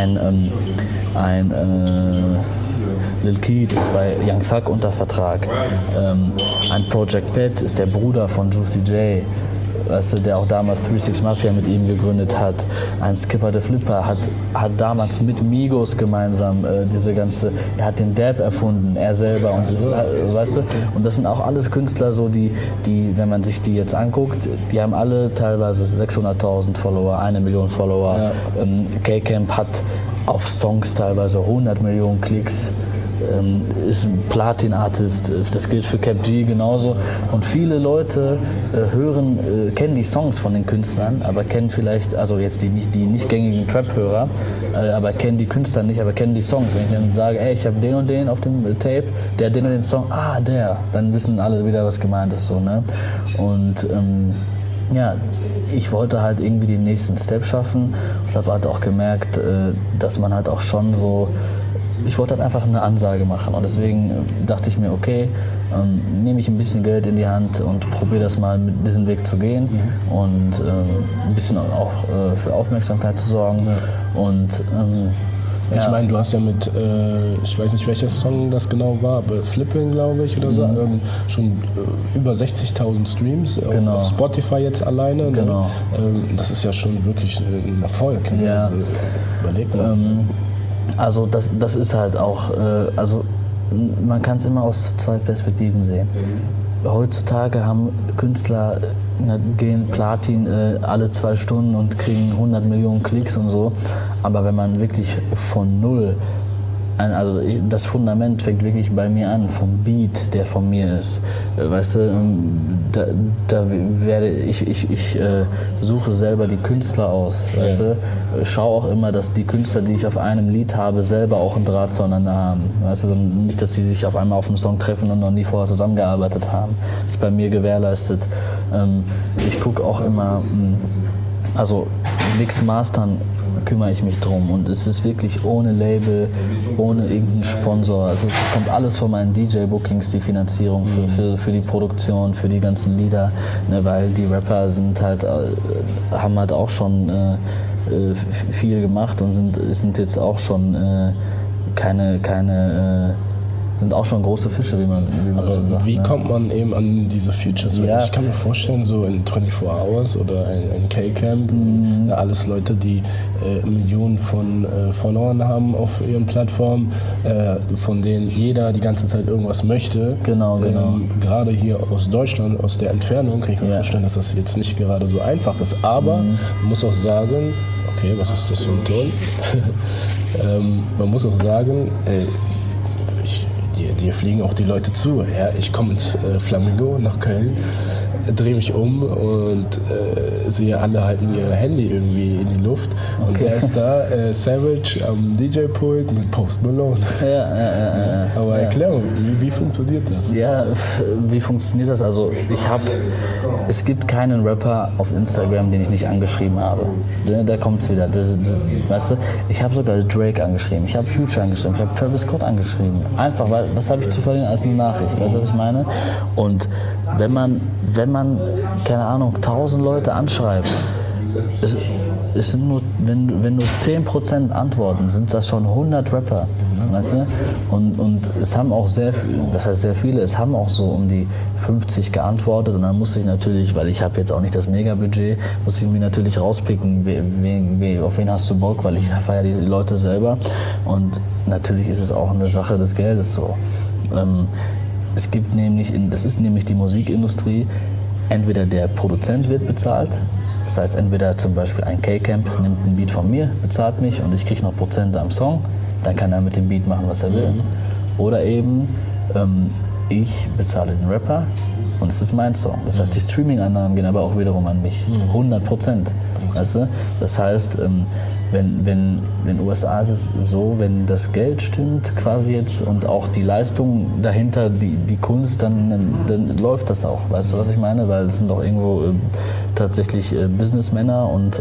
[SPEAKER 1] Lil Keat ist bei Young Thug unter Vertrag. Ein Project Pat ist der Bruder von Juicy J. Weißt du, der auch damals 36 Mafia mit ihm gegründet hat. Ein Skipper the Flipper hat damals mit Migos gemeinsam er hat den Dab erfunden, er selber. Und weißt du, und das sind auch alles Künstler, so die, wenn man sich die jetzt anguckt, die haben alle teilweise 600.000 Follower, 1 Million Follower. Ja. K-Camp hat auf Songs teilweise 100 Millionen Klicks. Ist ein Platin-Artist, das gilt für Cap G genauso. Und viele Leute kennen die Songs von den Künstlern, aber kennen vielleicht, also jetzt die nicht gängigen Trap-Hörer, aber kennen die Künstler nicht, aber kennen die Songs. Wenn ich dann sage, ey, ich habe den und den auf dem Tape, der hat den und den Song, dann wissen alle wieder, was gemeint ist. So, ne? Und ich wollte halt irgendwie den nächsten Step schaffen und habe halt auch gemerkt, dass man halt auch schon so, ich wollte halt einfach eine Ansage machen, und deswegen dachte ich mir, okay, nehme ich ein bisschen Geld in die Hand und probiere das mal mit diesem Weg zu gehen und ein bisschen auch für Aufmerksamkeit zu sorgen. Ja. Und
[SPEAKER 2] ich meine, du hast ja mit, ich weiß nicht, welcher Song das genau war, aber Flipping, glaube ich, oder so, schon über 60.000 Streams auf Spotify jetzt alleine.
[SPEAKER 1] Genau.
[SPEAKER 2] Ne? Das ist ja schon wirklich ein Erfolg. Ne?
[SPEAKER 1] Ja.
[SPEAKER 2] Also, überleg mal.
[SPEAKER 1] Also das ist halt auch, man kann es immer aus zwei Perspektiven sehen. Heutzutage haben Künstler gehen Platin alle 2 Stunden und kriegen 100 Millionen Klicks und so. Aber wenn man wirklich von null, also das Fundament fängt wirklich bei mir an, vom Beat, der von mir ist. Weißt du, da werde ich suche selber die Künstler aus. Weißt du, schaue auch immer, dass die Künstler, die ich auf einem Lied habe, selber auch einen Draht zueinander haben. Weißt du, nicht, dass sie sich auf einmal auf einem Song treffen und noch nie vorher zusammengearbeitet haben. Das ist bei mir gewährleistet. Ich gucke auch immer, also Mix Mastern kümmere ich mich drum und es ist wirklich ohne Label, ohne irgendeinen Sponsor. Also es kommt alles von meinen DJ-Bookings, die Finanzierung für die Produktion, für die ganzen Lieder, ne, weil die Rapper haben halt auch schon viel gemacht und sind jetzt auch schon sind auch schon große Fische, wie man so sagt.
[SPEAKER 2] Wie kommt man eben an diese Futures? Ja. Ich kann mir vorstellen, so in 24 Hours oder ein K-Camp, alles Leute, die Millionen von Followern haben auf ihren Plattformen, von denen jeder die ganze Zeit irgendwas möchte.
[SPEAKER 1] Genau.
[SPEAKER 2] Gerade hier aus Deutschland, aus der Entfernung, kann ich mir vorstellen, dass das jetzt nicht gerade so einfach ist. Aber man muss auch sagen, okay, was ist das für ein Ton? Man muss auch sagen, dir fliegen auch die Leute zu. Ja, ich komme ins Flamingo nach Köln, drehe mich um und sehe alle halten ihr Handy irgendwie in die Luft. Okay. Und wer ist da? Savage am DJ-Pult mit Post Malone.
[SPEAKER 1] Ja.
[SPEAKER 2] Aber erklär mal, wie funktioniert das?
[SPEAKER 1] Ja, wie funktioniert das? Also es gibt keinen Rapper auf Instagram, den ich nicht angeschrieben habe. Da kommt's wieder. Weißt du, ich habe sogar Drake angeschrieben, ich habe Future angeschrieben, ich habe Travis Scott angeschrieben. Einfach, weil was habe ich zu verlieren als eine Nachricht? Weißt du, was ich meine? Und wenn man, keine Ahnung, 1000 Leute anschreibt, es sind nur, wenn nur 10% antworten, sind das schon 100 Rapper, weißt du? Und es haben auch das heißt sehr viele, es haben auch so um die 50 geantwortet und dann musste ich natürlich, weil ich habe jetzt auch nicht das Mega-Budget, musste ich mir natürlich rauspicken, auf wen hast du Bock, weil ich feiere die Leute selber und natürlich ist es auch eine Sache des Geldes so. Das ist nämlich die Musikindustrie, entweder der Produzent wird bezahlt, das heißt entweder zum Beispiel ein K-Camp nimmt einen Beat von mir, bezahlt mich und ich kriege noch Prozente am Song, dann kann er mit dem Beat machen, was er will. Oder eben ich bezahle den Rapper und es ist mein Song. Das heißt, die Streaming-Einnahmen gehen aber auch wiederum an mich, 100%. Weißt du? Das heißt, wenn in den USA ist es so, wenn das Geld stimmt quasi jetzt und auch die Leistung dahinter, die Kunst, dann läuft das auch. Weißt du, was ich meine? Weil es sind doch irgendwo tatsächlich Businessmänner und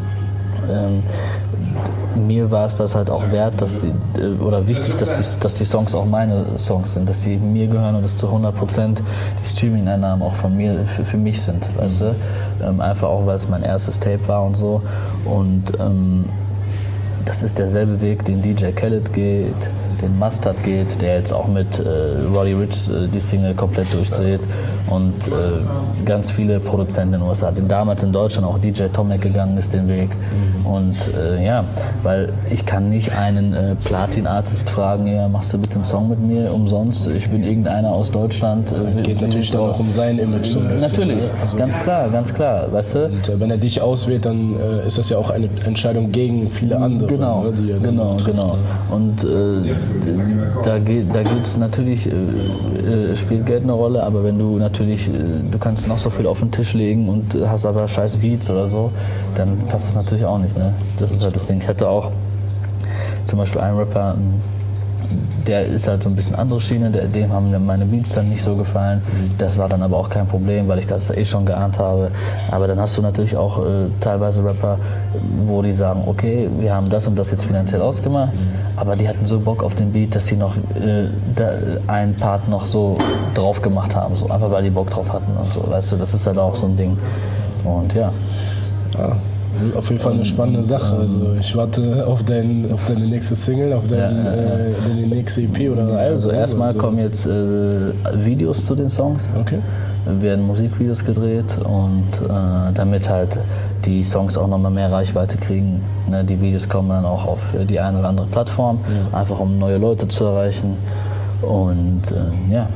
[SPEAKER 1] mir war es das halt auch wert, oder wichtig, dass die Songs auch meine Songs sind, dass sie mir gehören und dass zu 100% die Streaming-Einnahmen auch von mir für mich sind, weißt du? Einfach auch, weil es mein erstes Tape war und so. Und das ist derselbe Weg, den DJ Khaled geht, den Mustard geht, der jetzt auch mit Roddy Ricch die Single komplett durchdreht und ganz viele Produzenten in den USA, den damals in Deutschland auch DJ Tomek gegangen ist den Weg. Und weil ich kann nicht einen Platin-Artist fragen, ja, machst du bitte einen Song mit mir umsonst, ich bin irgendeiner aus Deutschland.
[SPEAKER 2] Geht natürlich dann auch um sein Image so ein bisschen.
[SPEAKER 1] Natürlich,
[SPEAKER 2] ne? Also,
[SPEAKER 1] ganz klar, weißt du.
[SPEAKER 2] Und wenn er dich auswählt, dann ist das ja auch eine Entscheidung gegen viele andere,
[SPEAKER 1] genau,
[SPEAKER 2] die er dann auch trifft.
[SPEAKER 1] Ne? Und da geht es natürlich, spielt Geld eine Rolle, aber wenn du natürlich, du kannst noch so viel auf den Tisch legen und hast aber scheiß Beats oder so, dann passt das natürlich auch nicht. Ne? Das ist halt das Ding. Ich hatte auch zum Beispiel einen Rapper, der ist halt so ein bisschen andere Schiene, dem haben meine Beats dann nicht so gefallen. Das war dann aber auch kein Problem, weil ich das schon geahnt habe. Aber dann hast du natürlich auch teilweise Rapper, wo die sagen, okay, wir haben das und das jetzt finanziell ausgemacht, aber die hatten so Bock auf den Beat, dass sie noch einen Part noch so drauf gemacht haben, so einfach weil die Bock drauf hatten und so. Weißt du, das ist halt auch so ein Ding. Und ja.
[SPEAKER 2] Auf jeden Fall eine spannende Sache. Also ich warte auf deine nächste Single, auf deine nächste EP oder Album.
[SPEAKER 1] Also erstmal kommen jetzt Videos zu den Songs.
[SPEAKER 2] Okay.
[SPEAKER 1] Werden Musikvideos gedreht und damit halt die Songs auch nochmal mehr Reichweite kriegen. Ne, die Videos kommen dann auch auf die eine oder andere Plattform, einfach um neue Leute zu erreichen. Und ja.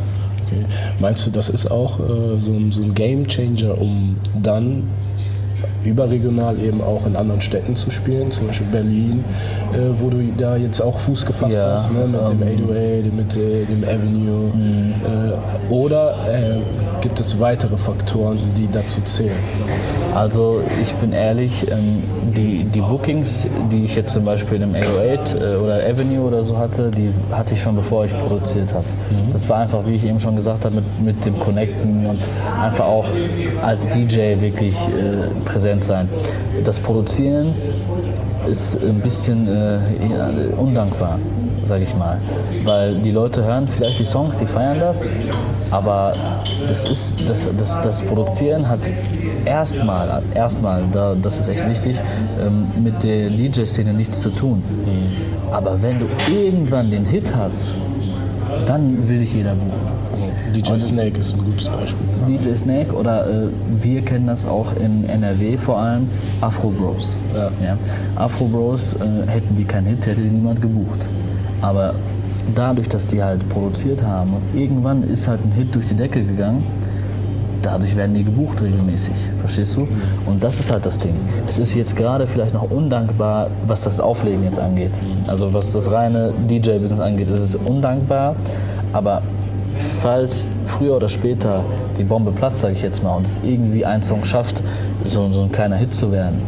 [SPEAKER 2] Okay. Meinst du, das ist auch so ein Game Changer, um dann überregional eben auch in anderen Städten zu spielen, zum Beispiel Berlin, wo du da jetzt auch Fuß gefasst hast, ne, mit dem 808, mit dem Avenue, oder gibt es weitere Faktoren, die dazu zählen?
[SPEAKER 1] Also ich bin ehrlich, die Bookings, die ich jetzt zum Beispiel im 808 oder Avenue oder so hatte, die hatte ich schon bevor ich produziert habe. Das war einfach, wie ich eben schon gesagt habe, mit dem Connecten und einfach auch als DJ wirklich präsent sein. Das Produzieren ist ein bisschen undankbar, sage ich mal, weil die Leute hören vielleicht die Songs, die feiern das, aber das Produzieren hat erstmal, das ist echt wichtig, mit der DJ-Szene nichts zu tun. Aber wenn du irgendwann den Hit hast, dann will dich jeder buchen.
[SPEAKER 2] DJ Snake ist ein gutes Beispiel.
[SPEAKER 1] DJ Snake oder wir kennen das auch in NRW vor allem, Afro Bros. Ja. Afro Bros, hätten die keinen Hit, hätte die niemand gebucht. Aber dadurch, dass die halt produziert haben und irgendwann ist halt ein Hit durch die Decke gegangen, dadurch werden die gebucht regelmäßig, verstehst du? Und das ist halt das Ding. Es ist jetzt gerade vielleicht noch undankbar, was das Auflegen jetzt angeht. Also was das reine DJ-Business angeht, ist es undankbar, aber falls früher oder später die Bombe platzt, sage ich jetzt mal, und es irgendwie ein Song schafft, so ein kleiner Hit zu werden,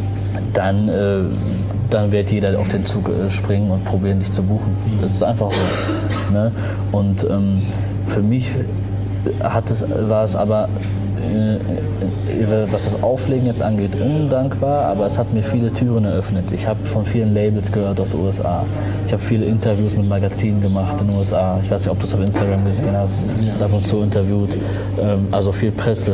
[SPEAKER 1] dann wird jeder auf den Zug springen und probieren, dich zu buchen. Das ist einfach so. Ne? Und für mich war es aber, was das Auflegen jetzt angeht, undankbar, aber es hat mir viele Türen eröffnet. Ich habe von vielen Labels gehört aus den USA. Ich habe viele Interviews mit Magazinen gemacht in den USA. Ich weiß nicht, ob du es auf Instagram gesehen hast. Ja. Ab und zu interviewt. Also viel Presse.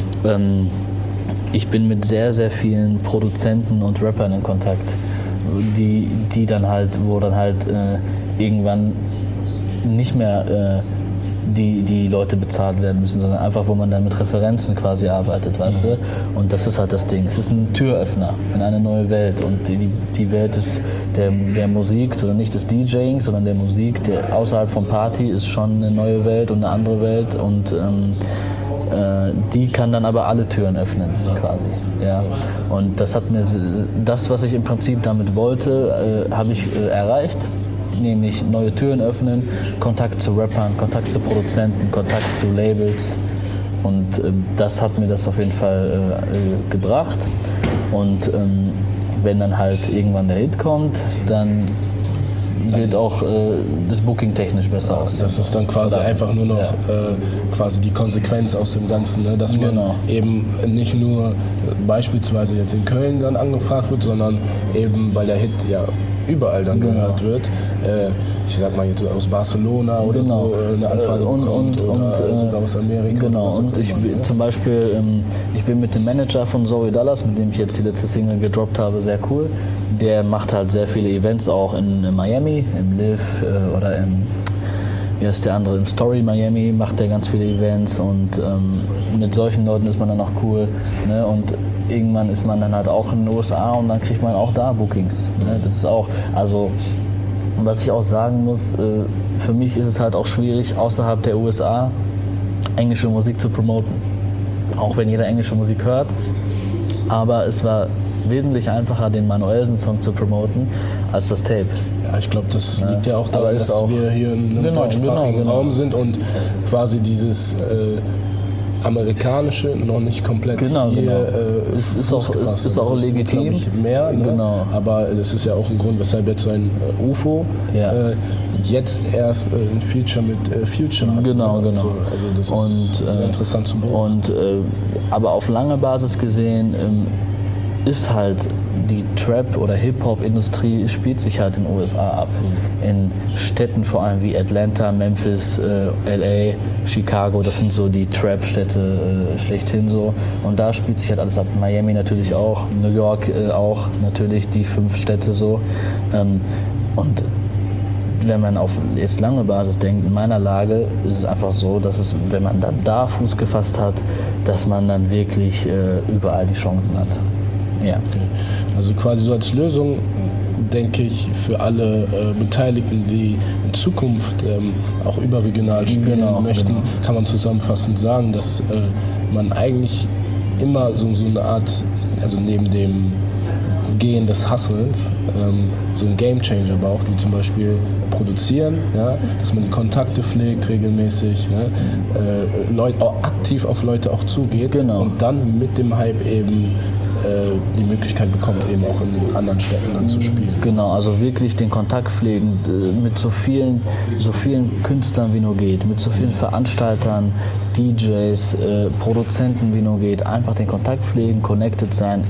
[SPEAKER 1] Ich bin mit sehr, sehr vielen Produzenten und Rappern in Kontakt, die dann halt, wo dann halt irgendwann nicht mehr die Leute bezahlt werden müssen, sondern einfach, wo man dann mit Referenzen quasi arbeitet, weißt du? Und das ist halt das Ding. Es ist ein Türöffner in eine neue Welt und die Welt ist der Musik, sondern nicht des DJing, sondern der Musik, der außerhalb von Party ist schon eine neue Welt und eine andere Welt und die kann dann aber alle Türen öffnen, quasi. Ja. Und das hat mir, das, was ich im Prinzip damit wollte, habe ich erreicht. Nämlich neue Türen öffnen, Kontakt zu Rappern, Kontakt zu Produzenten, Kontakt zu Labels. Und das hat mir das auf jeden Fall gebracht. Und wenn dann halt irgendwann der Hit kommt, dann wird auch das Booking technisch besser aussehen.
[SPEAKER 2] Das ist dann quasi einfach nur noch quasi die Konsequenz aus dem Ganzen, ne? Dass man eben nicht nur beispielsweise jetzt in Köln dann angefragt wird, sondern eben, weil der Hit ja überall dann gehört wird. Ich sag mal jetzt aus Barcelona oder so eine Anfrage bekommt oder sogar aus Amerika.
[SPEAKER 1] Genau, und zum Beispiel, ich bin mit dem Manager von Zoe Dallas, mit dem ich jetzt die letzte Single gedroppt habe, sehr cool. Der macht halt sehr viele Events auch in Miami, im Live oder wie heißt der andere, im Story Miami macht der ganz viele Events und mit solchen Leuten ist man dann auch cool. Ne? Und irgendwann ist man dann halt auch in den USA und dann kriegt man auch da Bookings. Ne? Das ist auch, also was ich auch sagen muss, für mich ist es halt auch schwierig, außerhalb der USA englische Musik zu promoten. Auch wenn jeder englische Musik hört. Aber es war wesentlich einfacher, den Manuelsen-Song zu promoten, als das Tape.
[SPEAKER 2] Ja, ich glaube, das liegt ja auch daran, dass wir hier in einem deutschsprachigen Raum sind und quasi dieses amerikanische noch nicht komplett hier
[SPEAKER 1] ist auch legitim.
[SPEAKER 2] Mehr, ne? Aber das ist ja auch ein Grund, weshalb jetzt so ein UFO jetzt erst ein Feature mit Future hat.
[SPEAKER 1] Genau.
[SPEAKER 2] So, also das ist sehr interessant zu beobachten.
[SPEAKER 1] Aber auf lange Basis gesehen ist halt die Trap- oder Hip-Hop-Industrie spielt sich halt in den USA ab. In Städten vor allem wie Atlanta, Memphis, LA, Chicago, das sind so die Trap-Städte schlechthin so. Und da spielt sich halt alles ab. Miami natürlich auch, New York auch, natürlich die 5 Städte so. Und wenn man auf jetzt lange Basis denkt, in meiner Lage ist es einfach so, dass es, wenn man dann da Fuß gefasst hat, dass man dann wirklich überall die Chancen hat. Ja.
[SPEAKER 2] Okay. Also quasi so als Lösung denke ich, für alle Beteiligten, die in Zukunft auch überregional spielen möchten, kann man zusammenfassend sagen, dass man eigentlich immer so eine Art, also neben dem Gehen des Hustlens, so ein Gamechanger braucht, wie zum Beispiel produzieren, ja, dass man die Kontakte pflegt regelmäßig, ne, auch aktiv auf Leute auch zugeht und dann mit dem Hype eben die Möglichkeit bekommt, eben auch in anderen Städten dann zu spielen.
[SPEAKER 1] Genau, also wirklich den Kontakt pflegen mit so vielen Künstlern wie nur geht, mit so vielen Veranstaltern, DJs, Produzenten wie nur geht. Einfach den Kontakt pflegen, connected sein,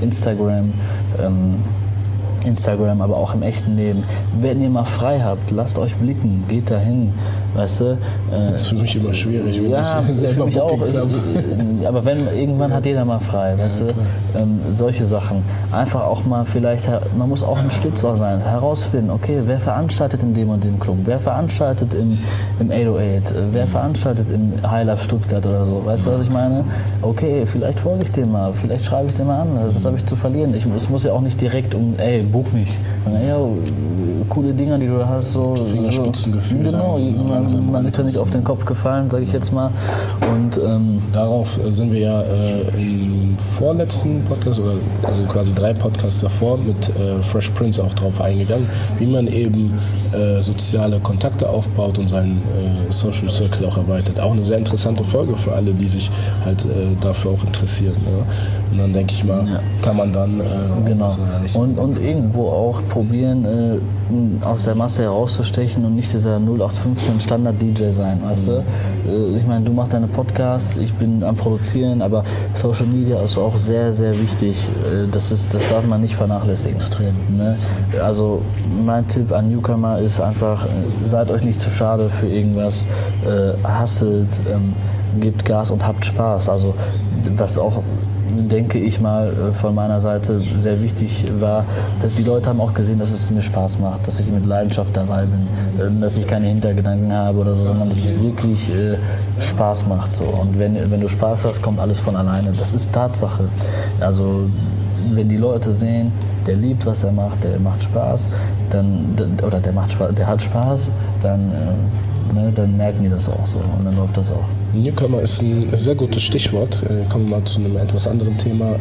[SPEAKER 1] Instagram, aber auch im echten Leben. Wenn ihr mal frei habt, lasst euch blicken, geht dahin, weißt du.
[SPEAKER 2] Das ist für mich immer schwierig, wenn ich selber
[SPEAKER 1] für mich auch.
[SPEAKER 2] habe.
[SPEAKER 1] Aber irgendwann hat jeder mal frei, weißt du. Solche Sachen. Einfach auch mal vielleicht, man muss auch ein Schlitzohr sein, herausfinden, okay, wer veranstaltet in dem und dem Club, wer veranstaltet im 808, wer veranstaltet im High Life Stuttgart oder so, weißt du, was ich meine? Okay, vielleicht folge ich dem mal, vielleicht schreibe ich dem mal an, was habe ich zu verlieren? Es muss ja auch nicht direkt buch mich. Coole Dinger, die du hast, so
[SPEAKER 2] Fingerspitzengefühl.
[SPEAKER 1] Genau, man ist ja nicht auf den Kopf gefallen, sage ich jetzt mal. Und
[SPEAKER 2] darauf sind wir ja im vorletzten Podcast, also quasi 3 Podcasts davor, mit Fresh Prince auch drauf eingegangen, wie man eben soziale Kontakte aufbaut und seinen Social Circle auch erweitert. Auch eine sehr interessante Folge für alle, die sich halt dafür auch interessieren. Ja. Und dann denke ich mal, kann man dann was erreichen.
[SPEAKER 1] Und irgendwo auch probieren, aus der Masse herauszustechen und nicht dieser 0815 Standard-DJ sein, weißt du? Ich meine, du machst deine Podcasts, ich bin am Produzieren, aber Social Media ist auch sehr, sehr wichtig. Das darf man nicht vernachlässigen.
[SPEAKER 2] Extrem.
[SPEAKER 1] Ne? Also mein Tipp an Newcomer ist einfach, seid euch nicht zu schade für irgendwas, hustelt, gebt Gas und habt Spaß. Also was auch, denke ich mal, von meiner Seite sehr wichtig war, dass die Leute haben auch gesehen, dass es mir Spaß macht, dass ich mit Leidenschaft dabei bin, dass ich keine Hintergedanken habe oder so, sondern dass es wirklich Spaß macht. So. Und wenn du Spaß hast, kommt alles von alleine. Das ist Tatsache. Also wenn die Leute sehen, der liebt, was er macht, der macht Spaß, der hat Spaß, dann merken die das auch so und dann läuft das auch.
[SPEAKER 2] Newcomer ist ein sehr gutes Stichwort. Kommen wir mal zu einem etwas anderen Thema.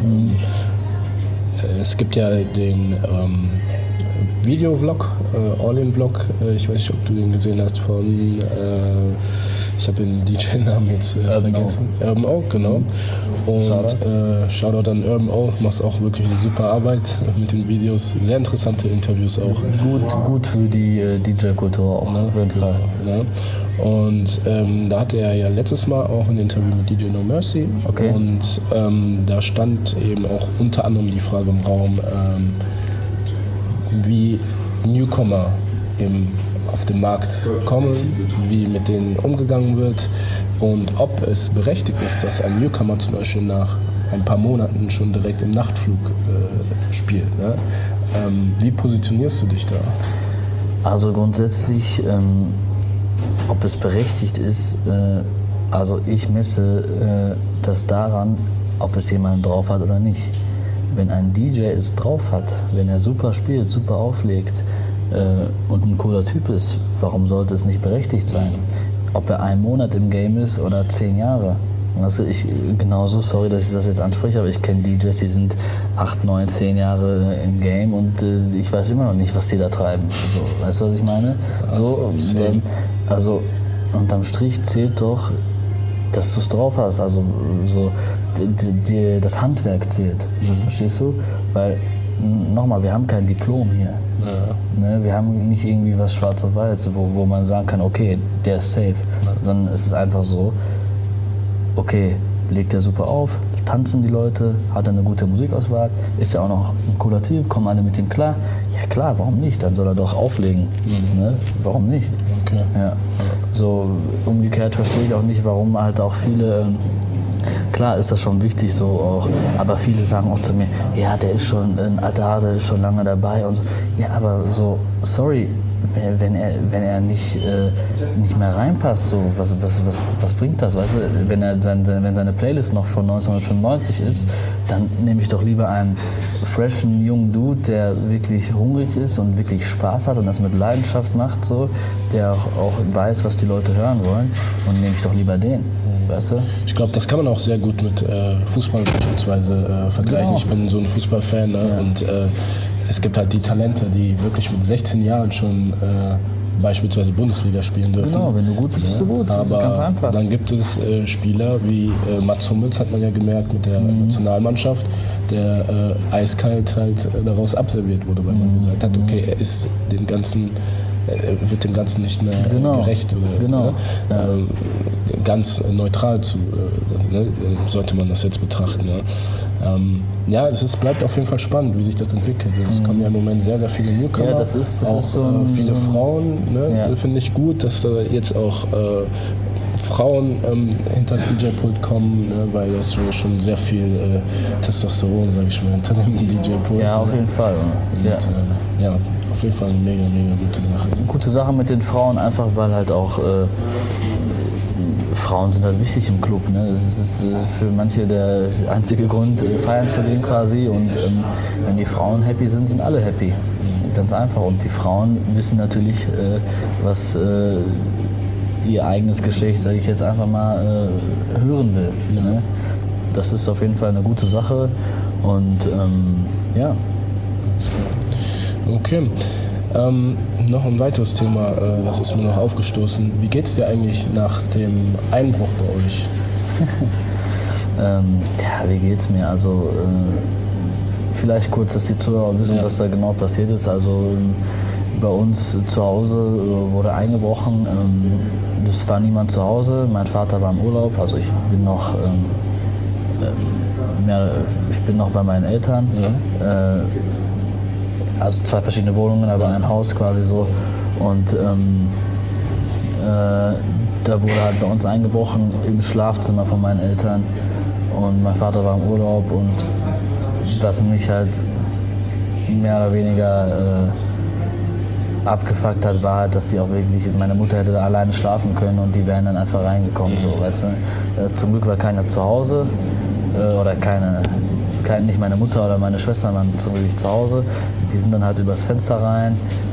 [SPEAKER 2] Es gibt ja den Video-Vlog, All-In-Vlog, ich weiß nicht, ob du den gesehen hast, von, ich habe den DJ-Namen jetzt vergessen. Urban Oak, genau. Und Shoutout an Urban Oak, machst auch wirklich eine super Arbeit mit den Videos, sehr interessante Interviews auch.
[SPEAKER 1] Gut für die DJ-Kultur auch, auf jeden Fall.
[SPEAKER 2] Ne? Und da hatte er ja letztes Mal auch ein Interview mit DJ No Mercy.
[SPEAKER 1] Okay.
[SPEAKER 2] Und da stand eben auch unter anderem die Frage im Raum, wie Newcomer eben auf den Markt kommen, wie mit denen umgegangen wird und ob es berechtigt ist, dass ein Newcomer zum Beispiel nach ein paar Monaten schon direkt im Nachtflug spielt. Ne? Wie positionierst du dich da?
[SPEAKER 1] Also grundsätzlich, ob es berechtigt ist, also ich messe das daran, ob es jemand drauf hat oder nicht. Wenn ein DJ es drauf hat, wenn er super spielt, super auflegt und ein cooler Typ ist, warum sollte es nicht berechtigt sein? Ob er einen Monat im Game ist oder 10 Jahre. Also genauso, sorry, dass ich das jetzt anspreche, aber ich kenne DJs, die sind 8, 9, 10 Jahre im Game und ich weiß immer noch nicht, was die da treiben. So, weißt du, was ich meine? So, also unterm Strich zählt doch, dass du es drauf hast. Also so, das Handwerk zählt. Verstehst du? Weil, nochmal, wir haben kein Diplom hier. Ja. Ne, wir haben nicht irgendwie was schwarz auf weiß, wo man sagen kann, okay, der ist safe. Ja. Sondern es ist einfach so, okay, legt er super auf, tanzen die Leute, hat er eine gute Musikauswahl, ist ja auch noch ein cooler Typ, kommen alle mit ihm klar. Ja klar, warum nicht? Dann soll er doch auflegen. Ne? Warum nicht?
[SPEAKER 2] Okay.
[SPEAKER 1] Ja. So umgekehrt verstehe ich auch nicht, warum halt auch viele, klar ist das schon wichtig so auch, aber viele sagen auch zu mir, ja, der ist schon ein alter Hase, der ist schon lange dabei und so. Ja, aber so, sorry, wenn er nicht mehr reinpasst, so, was bringt das? Weißt du? Wenn seine Playlist noch von 1995 ist, dann nehme ich doch lieber einen freshen, jungen Dude, der wirklich hungrig ist und wirklich Spaß hat und das mit Leidenschaft macht, so, der auch weiß, was die Leute hören wollen, und nehme ich doch lieber den. Weißt du?
[SPEAKER 2] Ich glaube, das kann man auch sehr gut mit Fußball beispielsweise vergleichen.
[SPEAKER 1] Genau.
[SPEAKER 2] Ich bin so ein Fußballfan, ne?
[SPEAKER 1] Ja.
[SPEAKER 2] Und es gibt halt die Talente, die wirklich mit 16 Jahren schon beispielsweise Bundesliga spielen dürfen.
[SPEAKER 1] Genau, wenn du gut bist, bist du gut. Das ist ganz einfach.
[SPEAKER 2] Dann gibt es Spieler wie Mats Hummels, hat man ja gemerkt, mit der Nationalmannschaft, der eiskalt halt daraus abserviert wurde, weil man gesagt hat, okay, er ist dem Ganzen, wird dem Ganzen nicht mehr gerecht oder ganz neutral sollte man das jetzt betrachten. Ja, es bleibt auf jeden Fall spannend, wie sich das entwickelt. Es kommen ja im Moment sehr, sehr viele Newcomer,
[SPEAKER 1] das ist so
[SPEAKER 2] viele Frauen.
[SPEAKER 1] Ja.
[SPEAKER 2] Finde ich gut, dass da jetzt auch Frauen hinter das DJ-Pult kommen, weil das schon sehr viel Testosteron, sage ich mal, hinter dem DJ-Pult.
[SPEAKER 1] Ja, auf jeden Fall.
[SPEAKER 2] Und, ja, auf jeden Fall eine mega, mega gute Sache.
[SPEAKER 1] Gute Sache mit den Frauen, einfach weil halt auch Frauen sind halt wichtig im Club. Ne? Das ist für manche der einzige Grund, feiern zu gehen quasi. Und wenn die Frauen happy sind, sind alle happy. Ganz einfach. Und die Frauen wissen natürlich, was ihr eigenes Geschlecht, sage ich jetzt einfach mal, hören will.
[SPEAKER 2] Ja.
[SPEAKER 1] Ne? Das ist auf jeden Fall eine gute Sache. Und ja.
[SPEAKER 2] Okay. Noch ein weiteres Thema, das ist mir noch aufgestoßen. Wie geht es dir eigentlich nach dem Einbruch bei euch?
[SPEAKER 1] Wie geht's mir? Also vielleicht kurz, dass die Zuhörer wissen, was da genau passiert ist. Also bei uns zu Hause wurde eingebrochen. Es war niemand zu Hause. Mein Vater war im Urlaub. Also ich bin noch bei meinen Eltern. Ja. Also 2 verschiedene Wohnungen, aber ein Haus quasi so. Und da wurde halt bei uns eingebrochen im Schlafzimmer von meinen Eltern. Und mein Vater war im Urlaub, und was mich halt mehr oder weniger abgefuckt hat, war halt, dass die auch wirklich, meine Mutter hätte da alleine schlafen können und die wären dann einfach reingekommen, so, weißt du. Zum Glück war keiner zu Hause oder nicht meine Mutter oder meine Schwester waren zum Glück zu Hause. Die sind dann halt übers Fenster rein,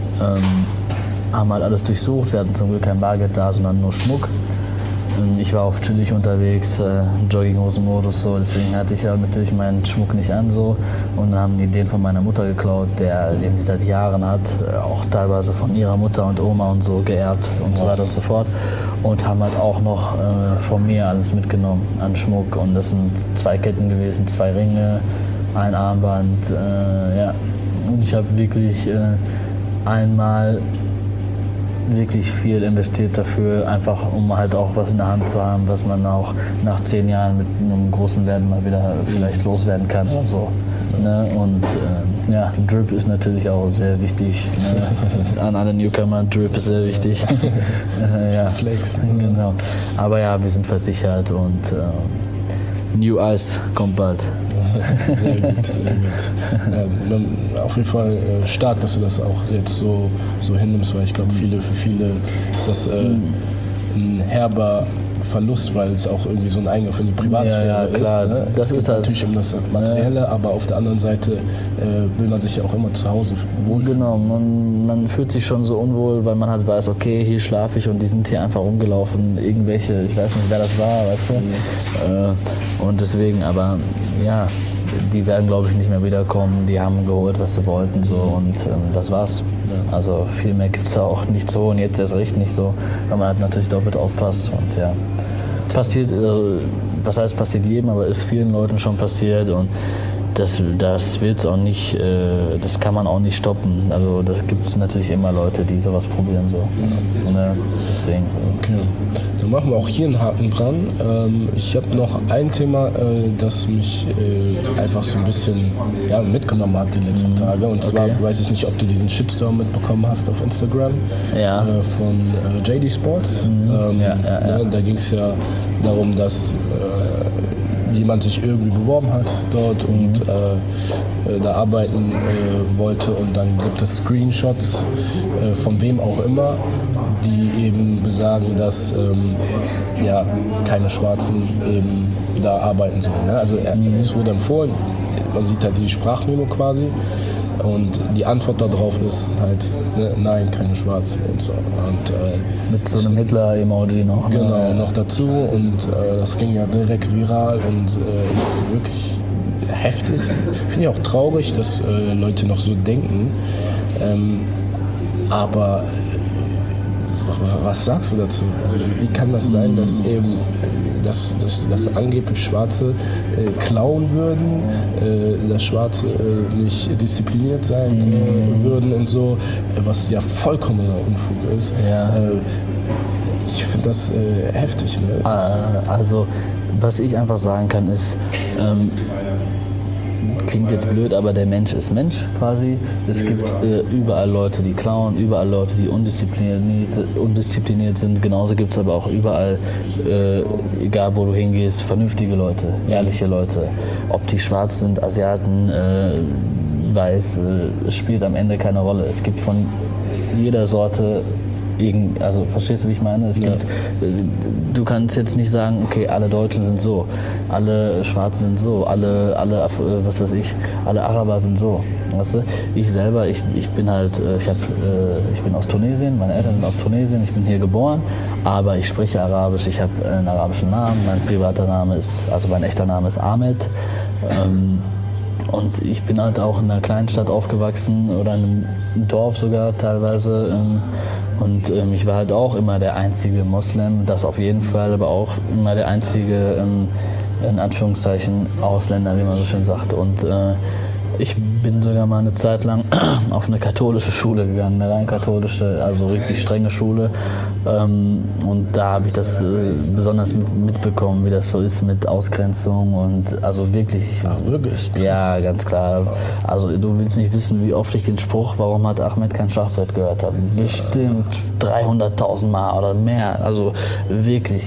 [SPEAKER 1] haben halt alles durchsucht. Wir hatten zum Glück kein Bargeld da, sondern nur Schmuck. Ich war auf chillig unterwegs, Jogginghosen-Modus, so, deswegen hatte ich ja natürlich meinen Schmuck nicht an, so. Und dann haben die den von meiner Mutter geklaut, den sie seit Jahren hat, auch teilweise von ihrer Mutter und Oma und so geerbt und so weiter und so fort. Und haben halt auch noch von mir alles mitgenommen an Schmuck. Und das sind 2 Ketten gewesen, 2 Ringe, ein Armband, ja. Und ich habe wirklich einmal wirklich viel investiert dafür, einfach um halt auch was in der Hand zu haben, was man auch nach 10 Jahren mit einem großen Wert mal wieder vielleicht loswerden kann oder so. Ne? Und Drip ist natürlich auch sehr wichtig. Ne? An alle Newcomer, Drip ist sehr wichtig. Ja,
[SPEAKER 2] Flex, ne?
[SPEAKER 1] Genau. Aber ja, wir sind versichert und New Ice kommt bald.
[SPEAKER 2] Sehr gut, sehr gut. Ja, auf jeden Fall stark, dass du das auch jetzt so hinnimmst, weil ich glaube, für viele ist das ein herber Verlust, weil es auch irgendwie so ein Eingriff in die Privatsphäre
[SPEAKER 1] klar.
[SPEAKER 2] ist. Ne?
[SPEAKER 1] Das ist halt
[SPEAKER 2] natürlich um das Materielle, aber auf der anderen Seite will man sich ja auch immer zu Hause wohlfühlen.
[SPEAKER 1] Genau, man fühlt sich schon so unwohl, weil man halt weiß, okay, hier schlafe ich und die sind hier einfach rumgelaufen, irgendwelche, ich weiß nicht, wer das war, weißt du. Und deswegen, aber ja, die werden, glaube ich, nicht mehr wiederkommen, die haben geholt, was sie wollten, so, und das war's. Ja. Also viel mehr gibt's da auch nicht so, und jetzt erst recht nicht so, weil man halt natürlich doppelt aufpasst, und ja. Passiert, was heißt passiert jedem, aber ist vielen Leuten schon passiert, und das wird's auch nicht, das kann man auch nicht stoppen. Also das gibt es natürlich immer Leute, die sowas probieren, so. Ne? Deswegen.
[SPEAKER 2] Okay, dann machen wir auch hier einen Haken dran. Ich habe noch ein Thema, das mich einfach so ein bisschen mitgenommen hat die letzten Tage. Und zwar weiß ich nicht, ob du diesen Shitstorm mitbekommen hast auf Instagram von JD Sports. Da ging es ja darum, dass jemand sich irgendwie beworben hat dort und da arbeiten wollte, und dann gibt es Screenshots von wem auch immer, die eben besagen, dass keine Schwarzen eben da arbeiten sollen. Ne? Also es wurde empfohlen, man sieht halt die Sprachmemo quasi. Und die Antwort darauf ist halt, ne, nein, keine Schwarzen und so. Und,
[SPEAKER 1] mit so einem Hitler-Emoji noch. Ne?
[SPEAKER 2] Genau, noch dazu. Und das ging ja direkt viral und ist wirklich heftig. Finde ich auch traurig, dass Leute noch so denken. Aber was sagst du dazu? Also wie kann das sein, dass eben dass angeblich Schwarze klauen würden, dass Schwarze nicht diszipliniert sein würden und so, was ja vollkommener Unfug ist.
[SPEAKER 1] Ja.
[SPEAKER 2] Ich finde das heftig. Ne?
[SPEAKER 1] Also was ich einfach sagen kann ist, klingt jetzt blöd, aber der Mensch ist Mensch quasi. Es gibt überall Leute, die klauen, überall Leute, die undiszipliniert sind. Genauso gibt es aber auch überall, egal wo du hingehst, vernünftige Leute, ehrliche Leute. Ob die schwarz sind, Asiaten, weiß, spielt am Ende keine Rolle. Es gibt von jeder Sorte also verstehst du, wie ich meine? Du kannst jetzt nicht sagen, okay, alle Deutschen sind so, alle Schwarzen sind so, alle was weiß ich, alle Araber sind so. Weißt du? Ich selber, ich bin halt, ich bin aus Tunesien, meine Eltern sind aus Tunesien, ich bin hier geboren, aber ich spreche Arabisch, ich habe einen arabischen Namen, mein echter Name ist Ahmed. Und ich bin halt auch in einer kleinen Stadt aufgewachsen oder in einem Dorf sogar teilweise. Und ich war halt auch immer der einzige Moslem, das auf jeden Fall, aber auch immer der einzige, in Anführungszeichen, Ausländer, wie man so schön sagt. Und ich bin sogar mal eine Zeit lang auf eine katholische Schule gegangen, eine rein katholische, also richtig strenge Schule. Und da habe ich das besonders mitbekommen, wie das so ist mit Ausgrenzung und also wirklich.
[SPEAKER 2] Ach, wirklich?
[SPEAKER 1] Ja, ganz klar. Also du willst nicht wissen, wie oft ich den Spruch, warum hat Ahmed kein Schachbrett, gehört habe. Bestimmt 300.000 Mal oder mehr. Also wirklich,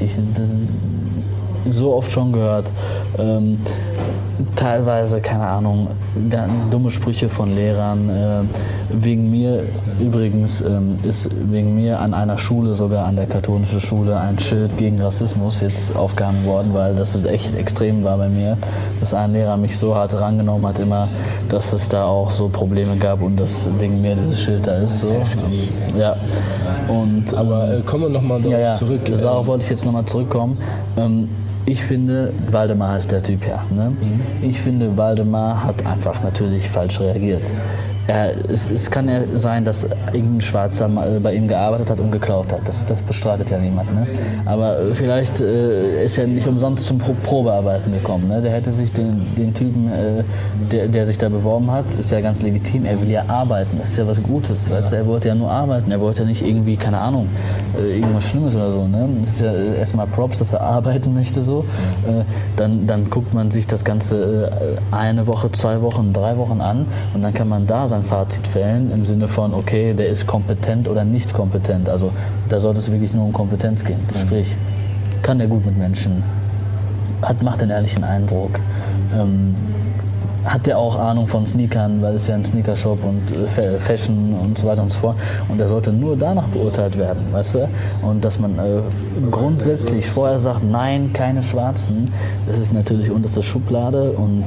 [SPEAKER 1] so oft schon gehört. Teilweise, keine Ahnung, dumme Sprüche von Lehrern. Wegen mir übrigens ist wegen mir an einer Schule, sogar an der katholischen Schule, ein Schild gegen Rassismus jetzt aufgehangen worden, weil das echt extrem war bei mir, dass ein Lehrer mich so hart rangenommen hat immer, dass es da auch so Probleme gab und dass wegen mir dieses Schild da ist. So. Ja. Und,
[SPEAKER 2] aber kommen wir nochmal darauf zurück.
[SPEAKER 1] Darauf wollte ich jetzt nochmal zurückkommen. Ich finde, Waldemar ist der Typ, ja. Ne? Ich finde, Waldemar hat einfach natürlich falsch reagiert. Es kann ja sein, dass irgendein Schwarzer bei ihm gearbeitet hat und geklaut hat. Das bestreitet ja niemand. Ne? Aber vielleicht ist er nicht umsonst zum Probearbeiten gekommen. Ne? Der hätte sich den Typen, der sich da beworben hat, ist ja ganz legitim. Er will ja arbeiten. Das ist ja was Gutes. Weißt du? Er wollte ja nur arbeiten. Er wollte ja nicht irgendwie, keine Ahnung, irgendwas Schlimmes oder so. Ne? Das ist ja erstmal Props, dass er arbeiten möchte. So. Dann guckt man sich das Ganze eine Woche, 2 Wochen, 3 Wochen an und dann kann man da sein Fazit fällen im Sinne von, okay, der ist kompetent oder nicht kompetent. Also da sollte es wirklich nur um Kompetenz gehen. Sprich, kann der gut mit Menschen, macht einen ehrlichen Eindruck, hat der auch Ahnung von Sneakern, weil es ja ein Sneakershop und Fashion und so weiter und so fort. Und der sollte nur danach beurteilt werden, weißt du? Und dass man grundsätzlich vorher sagt, nein, keine Schwarzen, das ist natürlich unterste Schublade und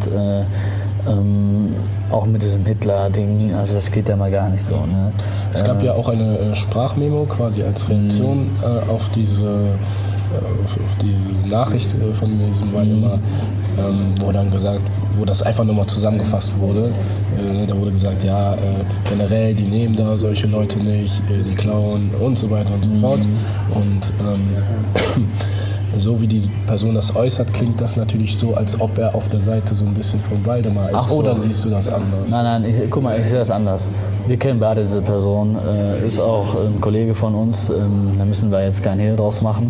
[SPEAKER 1] auch mit diesem Hitler-Ding, also das geht ja mal gar nicht so. Ne?
[SPEAKER 2] Es gab ja auch eine Sprachmemo quasi als Reaktion auf diese Nachricht von diesem Waldemar, wo das einfach nochmal zusammengefasst wurde. Da wurde gesagt, ja, generell, die nehmen da solche Leute nicht, die klauen und so weiter und so fort. Und so wie die Person das äußert, klingt das natürlich so, als ob er auf der Seite so ein bisschen von Waldemar ist. So. Oder siehst du das anders?
[SPEAKER 1] Nein, guck mal, ich sehe das anders. Wir kennen beide diese Person, ist auch ein Kollege von uns, da müssen wir jetzt keinen Hehl draus machen.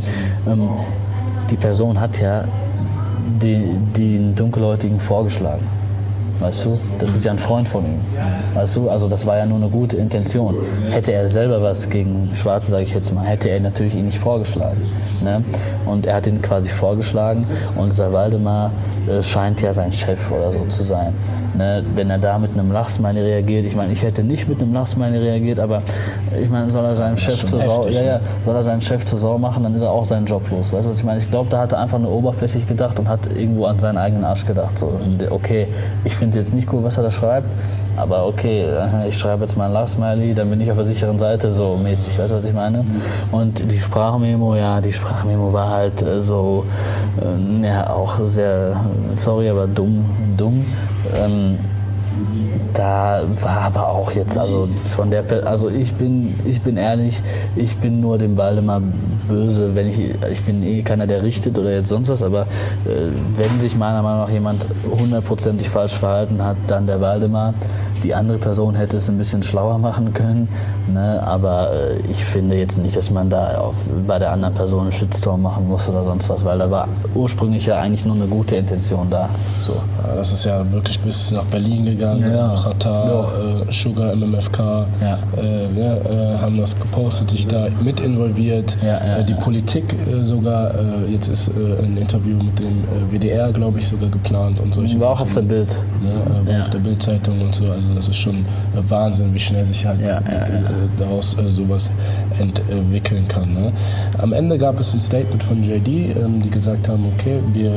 [SPEAKER 1] Die Person hat ja den Dunkelhäutigen vorgeschlagen. weißt du? Das ist ja ein Freund von ihm, weißt du? Also das war ja nur eine gute Intention. Hätte er selber was gegen Schwarze, sage ich jetzt mal, hätte er natürlich ihn nicht vorgeschlagen. Ne? Und er hat ihn quasi vorgeschlagen und dieser Waldemar scheint ja sein Chef oder so zu sein. Ne? Wenn er da mit einem Lachsmiley reagiert, ich meine, ich hätte nicht mit einem Lachsmiley reagiert, aber ich meine, soll er seinen Chef zur Sau, soll er seinen Chef zur Sau machen, dann ist er auch seinen Job los. Weißt du, was ich meine? Ich glaube, da hat er einfach nur oberflächlich gedacht und hat irgendwo an seinen eigenen Arsch gedacht. So, okay, ich finde jetzt nicht cool, was er da schreibt, aber okay, ich schreibe jetzt mal ein Lachsmiley, dann bin ich auf der sicheren Seite so mäßig, weißt du, was ich meine? Und die Sprachmemo war halt so, auch sehr, sorry, aber dumm. Da war aber auch jetzt, also ich bin ehrlich, ich bin nur dem Waldemar böse, wenn ich bin eh keiner, der richtet oder jetzt sonst was, aber wenn sich meiner Meinung nach jemand 100%ig falsch verhalten hat, dann der Waldemar. Die andere Person hätte es ein bisschen schlauer machen können, ne? Aber ich finde jetzt nicht, dass man da bei der anderen Person einen Shitstorm machen muss oder sonst was, weil da war ursprünglich ja eigentlich nur eine gute Intention da. So.
[SPEAKER 2] Ja, das ist ja wirklich bis nach Berlin gegangen, also Xatar, Sugar, MMFK, haben das gepostet, sich da mit involviert, die Politik sogar, jetzt ist ein Interview mit dem WDR, glaube ich, sogar geplant und solche
[SPEAKER 1] War auch auf der Bild.
[SPEAKER 2] War auf der Bildzeitung und so, also das ist schon Wahnsinn, wie schnell sich halt daraus sowas entwickeln kann. Ne? Am Ende gab es ein Statement von JD, die gesagt haben, okay, wir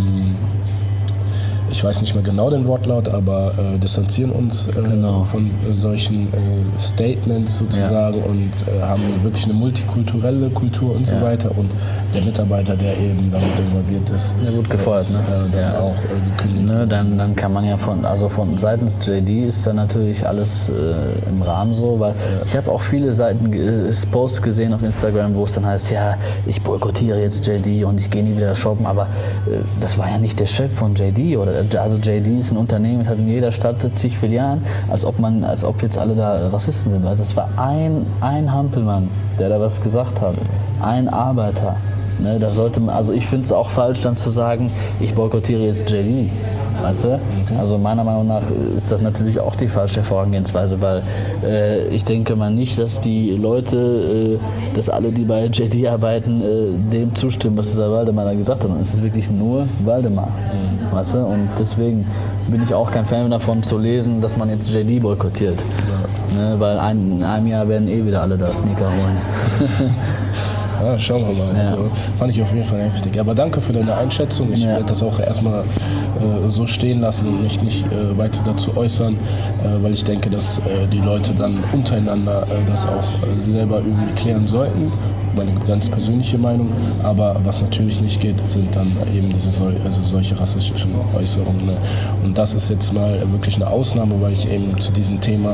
[SPEAKER 2] ich weiß nicht mehr genau den Wortlaut, aber distanzieren uns von solchen Statements sozusagen und haben wirklich eine multikulturelle Kultur und so weiter. Und der Mitarbeiter, der eben damit involviert ist,
[SPEAKER 1] gut gefeuert,
[SPEAKER 2] dann auch gekündigt.
[SPEAKER 1] Ne, dann kann man ja von seitens JD ist dann natürlich alles im Rahmen so, weil ich habe auch viele Posts gesehen auf Instagram, wo es dann heißt, ja, ich boykottiere jetzt JD und ich gehe nie wieder shoppen, aber das war ja nicht der Chef von JD oder also JD ist ein Unternehmen, das hat in jeder Stadt zig Filialen, als ob jetzt alle da Rassisten sind. Weil das war ein Hampelmann, der da was gesagt hat. Ein Arbeiter. Ne, da sollte man, also ich finde es auch falsch, dann zu sagen, ich boykottiere jetzt JD. Weißt du? Also meiner Meinung nach ist das natürlich auch die falsche Vorgehensweise, weil ich denke mal nicht, dass die Leute, dass alle, die bei JD arbeiten, dem zustimmen, was dieser Waldemar da gesagt hat. Und es ist wirklich nur Waldemar. Weißt du? Und deswegen bin ich auch kein Fan davon zu lesen, dass man jetzt JD boykottiert. Ne? Weil in einem Jahr werden eh wieder alle da Sneaker holen.
[SPEAKER 2] Ja, schauen wir mal. Also, fand ich auf jeden Fall heftig. Aber danke für deine Einschätzung. Ich werde das auch erstmal so stehen lassen und mich nicht weiter dazu äußern, weil ich denke, dass die Leute dann untereinander das auch selber irgendwie klären sollten. Meine ganz persönliche Meinung. Aber was natürlich nicht geht, sind dann eben solche rassistischen Äußerungen. Ne? Und das ist jetzt mal wirklich eine Ausnahme, weil ich eben zu diesen Themen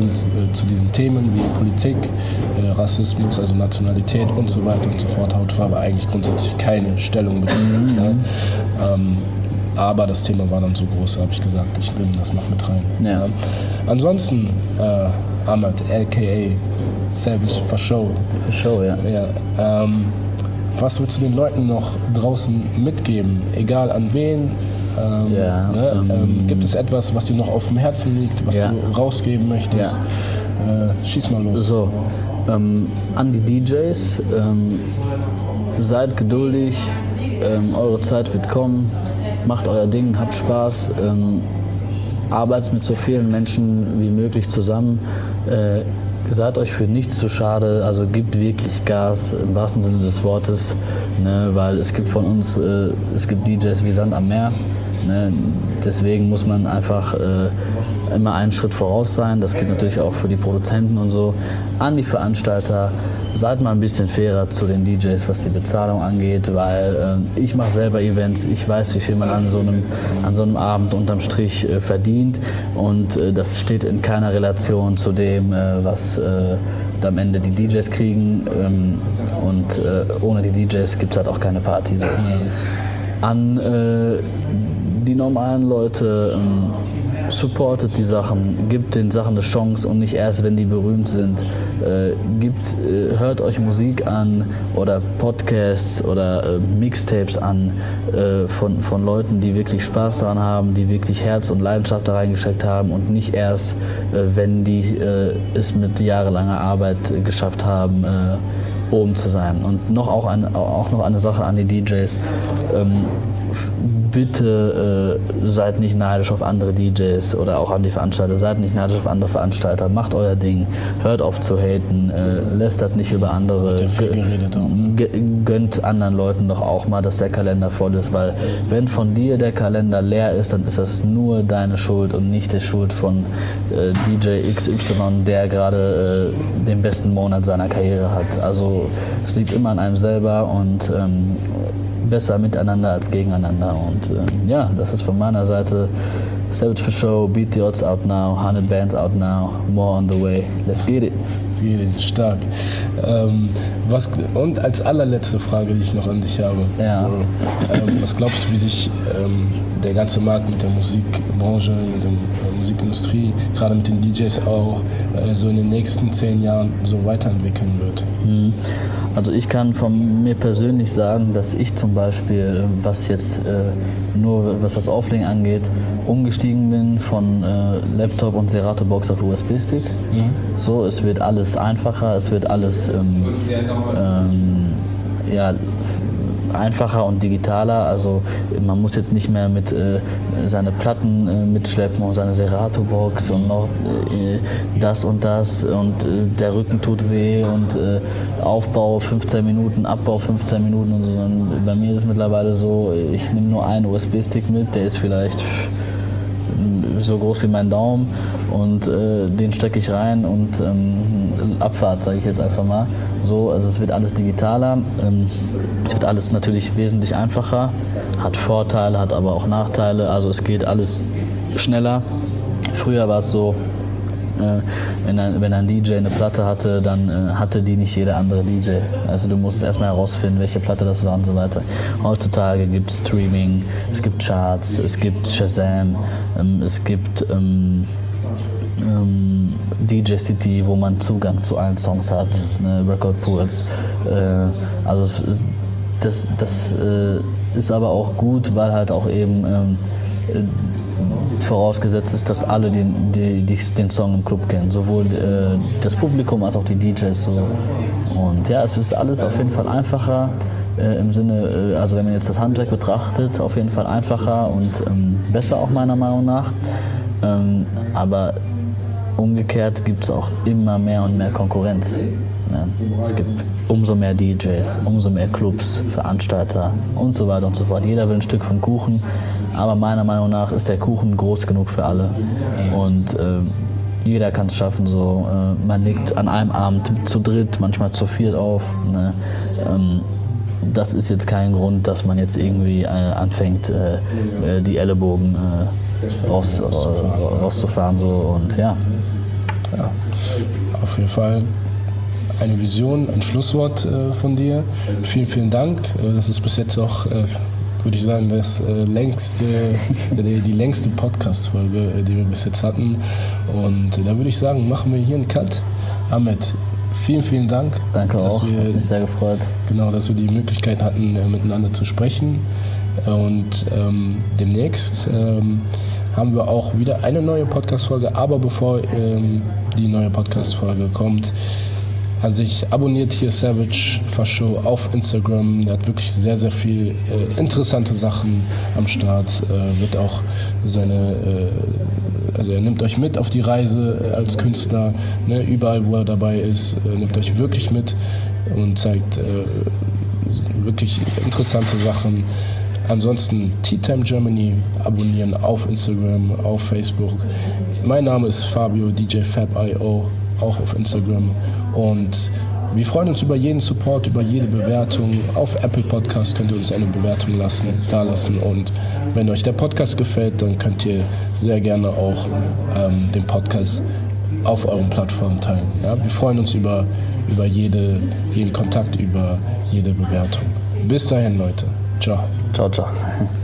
[SPEAKER 2] wie Politik, Rassismus, also Nationalität und so weiter und so fort, Hautfarbe eigentlich grundsätzlich keine Stellung beziehe. Aber das Thema war dann so groß, habe ich gesagt, ich nehme das noch mit rein.
[SPEAKER 1] Ja.
[SPEAKER 2] Ansonsten, Ahmed, a.k.a. Savage for Show.
[SPEAKER 1] For Show, ja.
[SPEAKER 2] Was würdest du den Leuten noch draußen mitgeben, egal an wen? Gibt es etwas, was dir noch auf dem Herzen liegt, was du rausgeben möchtest? Schieß mal los.
[SPEAKER 1] So, an die DJs, seid geduldig, eure Zeit wird kommen, macht euer Ding, habt Spaß, arbeitet mit so vielen Menschen wie möglich zusammen. Seid euch für nichts zu schade, also gebt wirklich Gas im wahrsten Sinne des Wortes, ne, weil es gibt von uns, es gibt DJs wie Sand am Meer, ne, deswegen muss man einfach immer einen Schritt voraus sein, das gilt natürlich auch für die Produzenten und so. An die Veranstalter, seid mal ein bisschen fairer zu den DJs, was die Bezahlung angeht, weil ich mache selber Events, ich weiß, wie viel man an so einem Abend unterm Strich verdient und das steht in keiner Relation zu dem, was am Ende die DJs kriegen und ohne die DJs gibt es halt auch keine Party. An die normalen Leute, supportet die Sachen, gibt den Sachen eine Chance und nicht erst, wenn die berühmt sind. Hört euch Musik an oder Podcasts oder Mixtapes an von Leuten, die wirklich Spaß daran haben, die wirklich Herz und Leidenschaft da reingesteckt haben und nicht erst, wenn die es mit jahrelanger Arbeit geschafft haben, oben zu sein. Und auch noch eine Sache an die DJs. Bitte seid nicht neidisch auf andere DJs oder auch an die Veranstalter, seid nicht neidisch auf andere Veranstalter, macht euer Ding, hört auf zu haten, lästert nicht über andere, gönnt anderen Leuten doch auch mal, dass der Kalender voll ist, weil wenn von dir der Kalender leer ist, dann ist das nur deine Schuld und nicht die Schuld von DJ XY, der gerade den besten Monat seiner Karriere hat. Also es liegt immer an einem selber und besser miteinander als gegeneinander. Und ja, das ist von meiner Seite Savage for Show, Beat the Odds out now, 100 Bands out now, more on the way. Let's get it.
[SPEAKER 2] Let's get it, stark. Und als allerletzte Frage, die ich noch an dich habe.
[SPEAKER 1] Ja.
[SPEAKER 2] Was glaubst du, wie sich der ganze Markt mit der Musikbranche, mit der Musikindustrie, gerade mit den DJs auch, so in den nächsten 10 Jahren so weiterentwickeln wird?
[SPEAKER 1] Also ich kann von mir persönlich sagen, dass ich zum Beispiel, was das Auflegen angeht, umgestiegen bin von Laptop und Serato Box auf USB-Stick. So, es wird alles einfacher, es wird alles einfacher und digitaler. Also man muss jetzt nicht mehr mit seine Platten mitschleppen und seine Serato-Box und noch das und der Rücken tut weh und Aufbau 15 Minuten, Abbau 15 Minuten und so. Und bei mir ist es mittlerweile so, ich nehme nur einen USB-Stick mit, der ist vielleicht so groß wie mein Daumen und den stecke ich rein und Abfahrt, sage ich jetzt einfach mal. So, also es wird alles digitaler, es wird alles natürlich wesentlich einfacher, hat Vorteile, hat aber auch Nachteile, also es geht alles schneller. Früher war es so, wenn ein DJ eine Platte hatte, dann hatte die nicht jeder andere DJ. Also du musst erstmal herausfinden, welche Platte das war und so weiter. Heutzutage gibt es Streaming, es gibt Charts, es gibt Shazam, es gibt DJ City, wo man Zugang zu allen Songs hat, Record Pools. Also das ist aber auch gut, weil halt auch eben vorausgesetzt ist, dass alle den Song im Club kennen, sowohl das Publikum als auch die DJs. So. Und ja, es ist alles auf jeden Fall einfacher im Sinne, also wenn man jetzt das Handwerk betrachtet, auf jeden Fall einfacher und besser auch meiner Meinung nach. Aber umgekehrt gibt es auch immer mehr und mehr Konkurrenz. Ja, es gibt umso mehr DJs, umso mehr Clubs, Veranstalter und so weiter und so fort. Jeder will ein Stück vom Kuchen, aber meiner Meinung nach ist der Kuchen groß genug für alle. Und jeder kann es schaffen. So. Man legt an einem Abend zu dritt, manchmal zu viert auf. Ne? Das ist jetzt kein Grund, dass man jetzt irgendwie anfängt, die Ellenbogen rauszufahren. So. Und ja.
[SPEAKER 2] Auf jeden Fall eine Vision, ein Schlusswort von dir. Vielen, vielen Dank. Das ist bis jetzt auch, würde ich sagen, die längste Podcast-Folge, die wir bis jetzt hatten. Und da würde ich sagen, machen wir hier einen Cut. Ahmed, vielen, vielen Dank.
[SPEAKER 1] Danke auch, hat mich sehr gefreut.
[SPEAKER 2] Genau, dass wir die Möglichkeit hatten, miteinander zu sprechen. Und demnächst haben wir auch wieder eine neue Podcast-Folge. Aber bevor die neue Podcast-Folge kommt, also abonniert hier Savage for Show auf Instagram. Der hat wirklich sehr, sehr viel interessante Sachen am Start. Wird auch also er nimmt euch mit auf die Reise als Künstler, ne, überall wo er dabei ist, nimmt euch wirklich mit und zeigt wirklich interessante Sachen. Ansonsten Tea Time Germany abonnieren auf Instagram, auf Facebook. Mein Name ist Fabio, DJ Fab.io, auch auf Instagram. Und wir freuen uns über jeden Support, über jede Bewertung. Auf Apple Podcast könnt ihr uns eine Bewertung da lassen. Und wenn euch der Podcast gefällt, dann könnt ihr sehr gerne auch den Podcast auf euren Plattformen teilen. Ja? Wir freuen uns über jeden Kontakt, über jede Bewertung. Bis dahin, Leute. Ciao.
[SPEAKER 1] Ciao, ciao.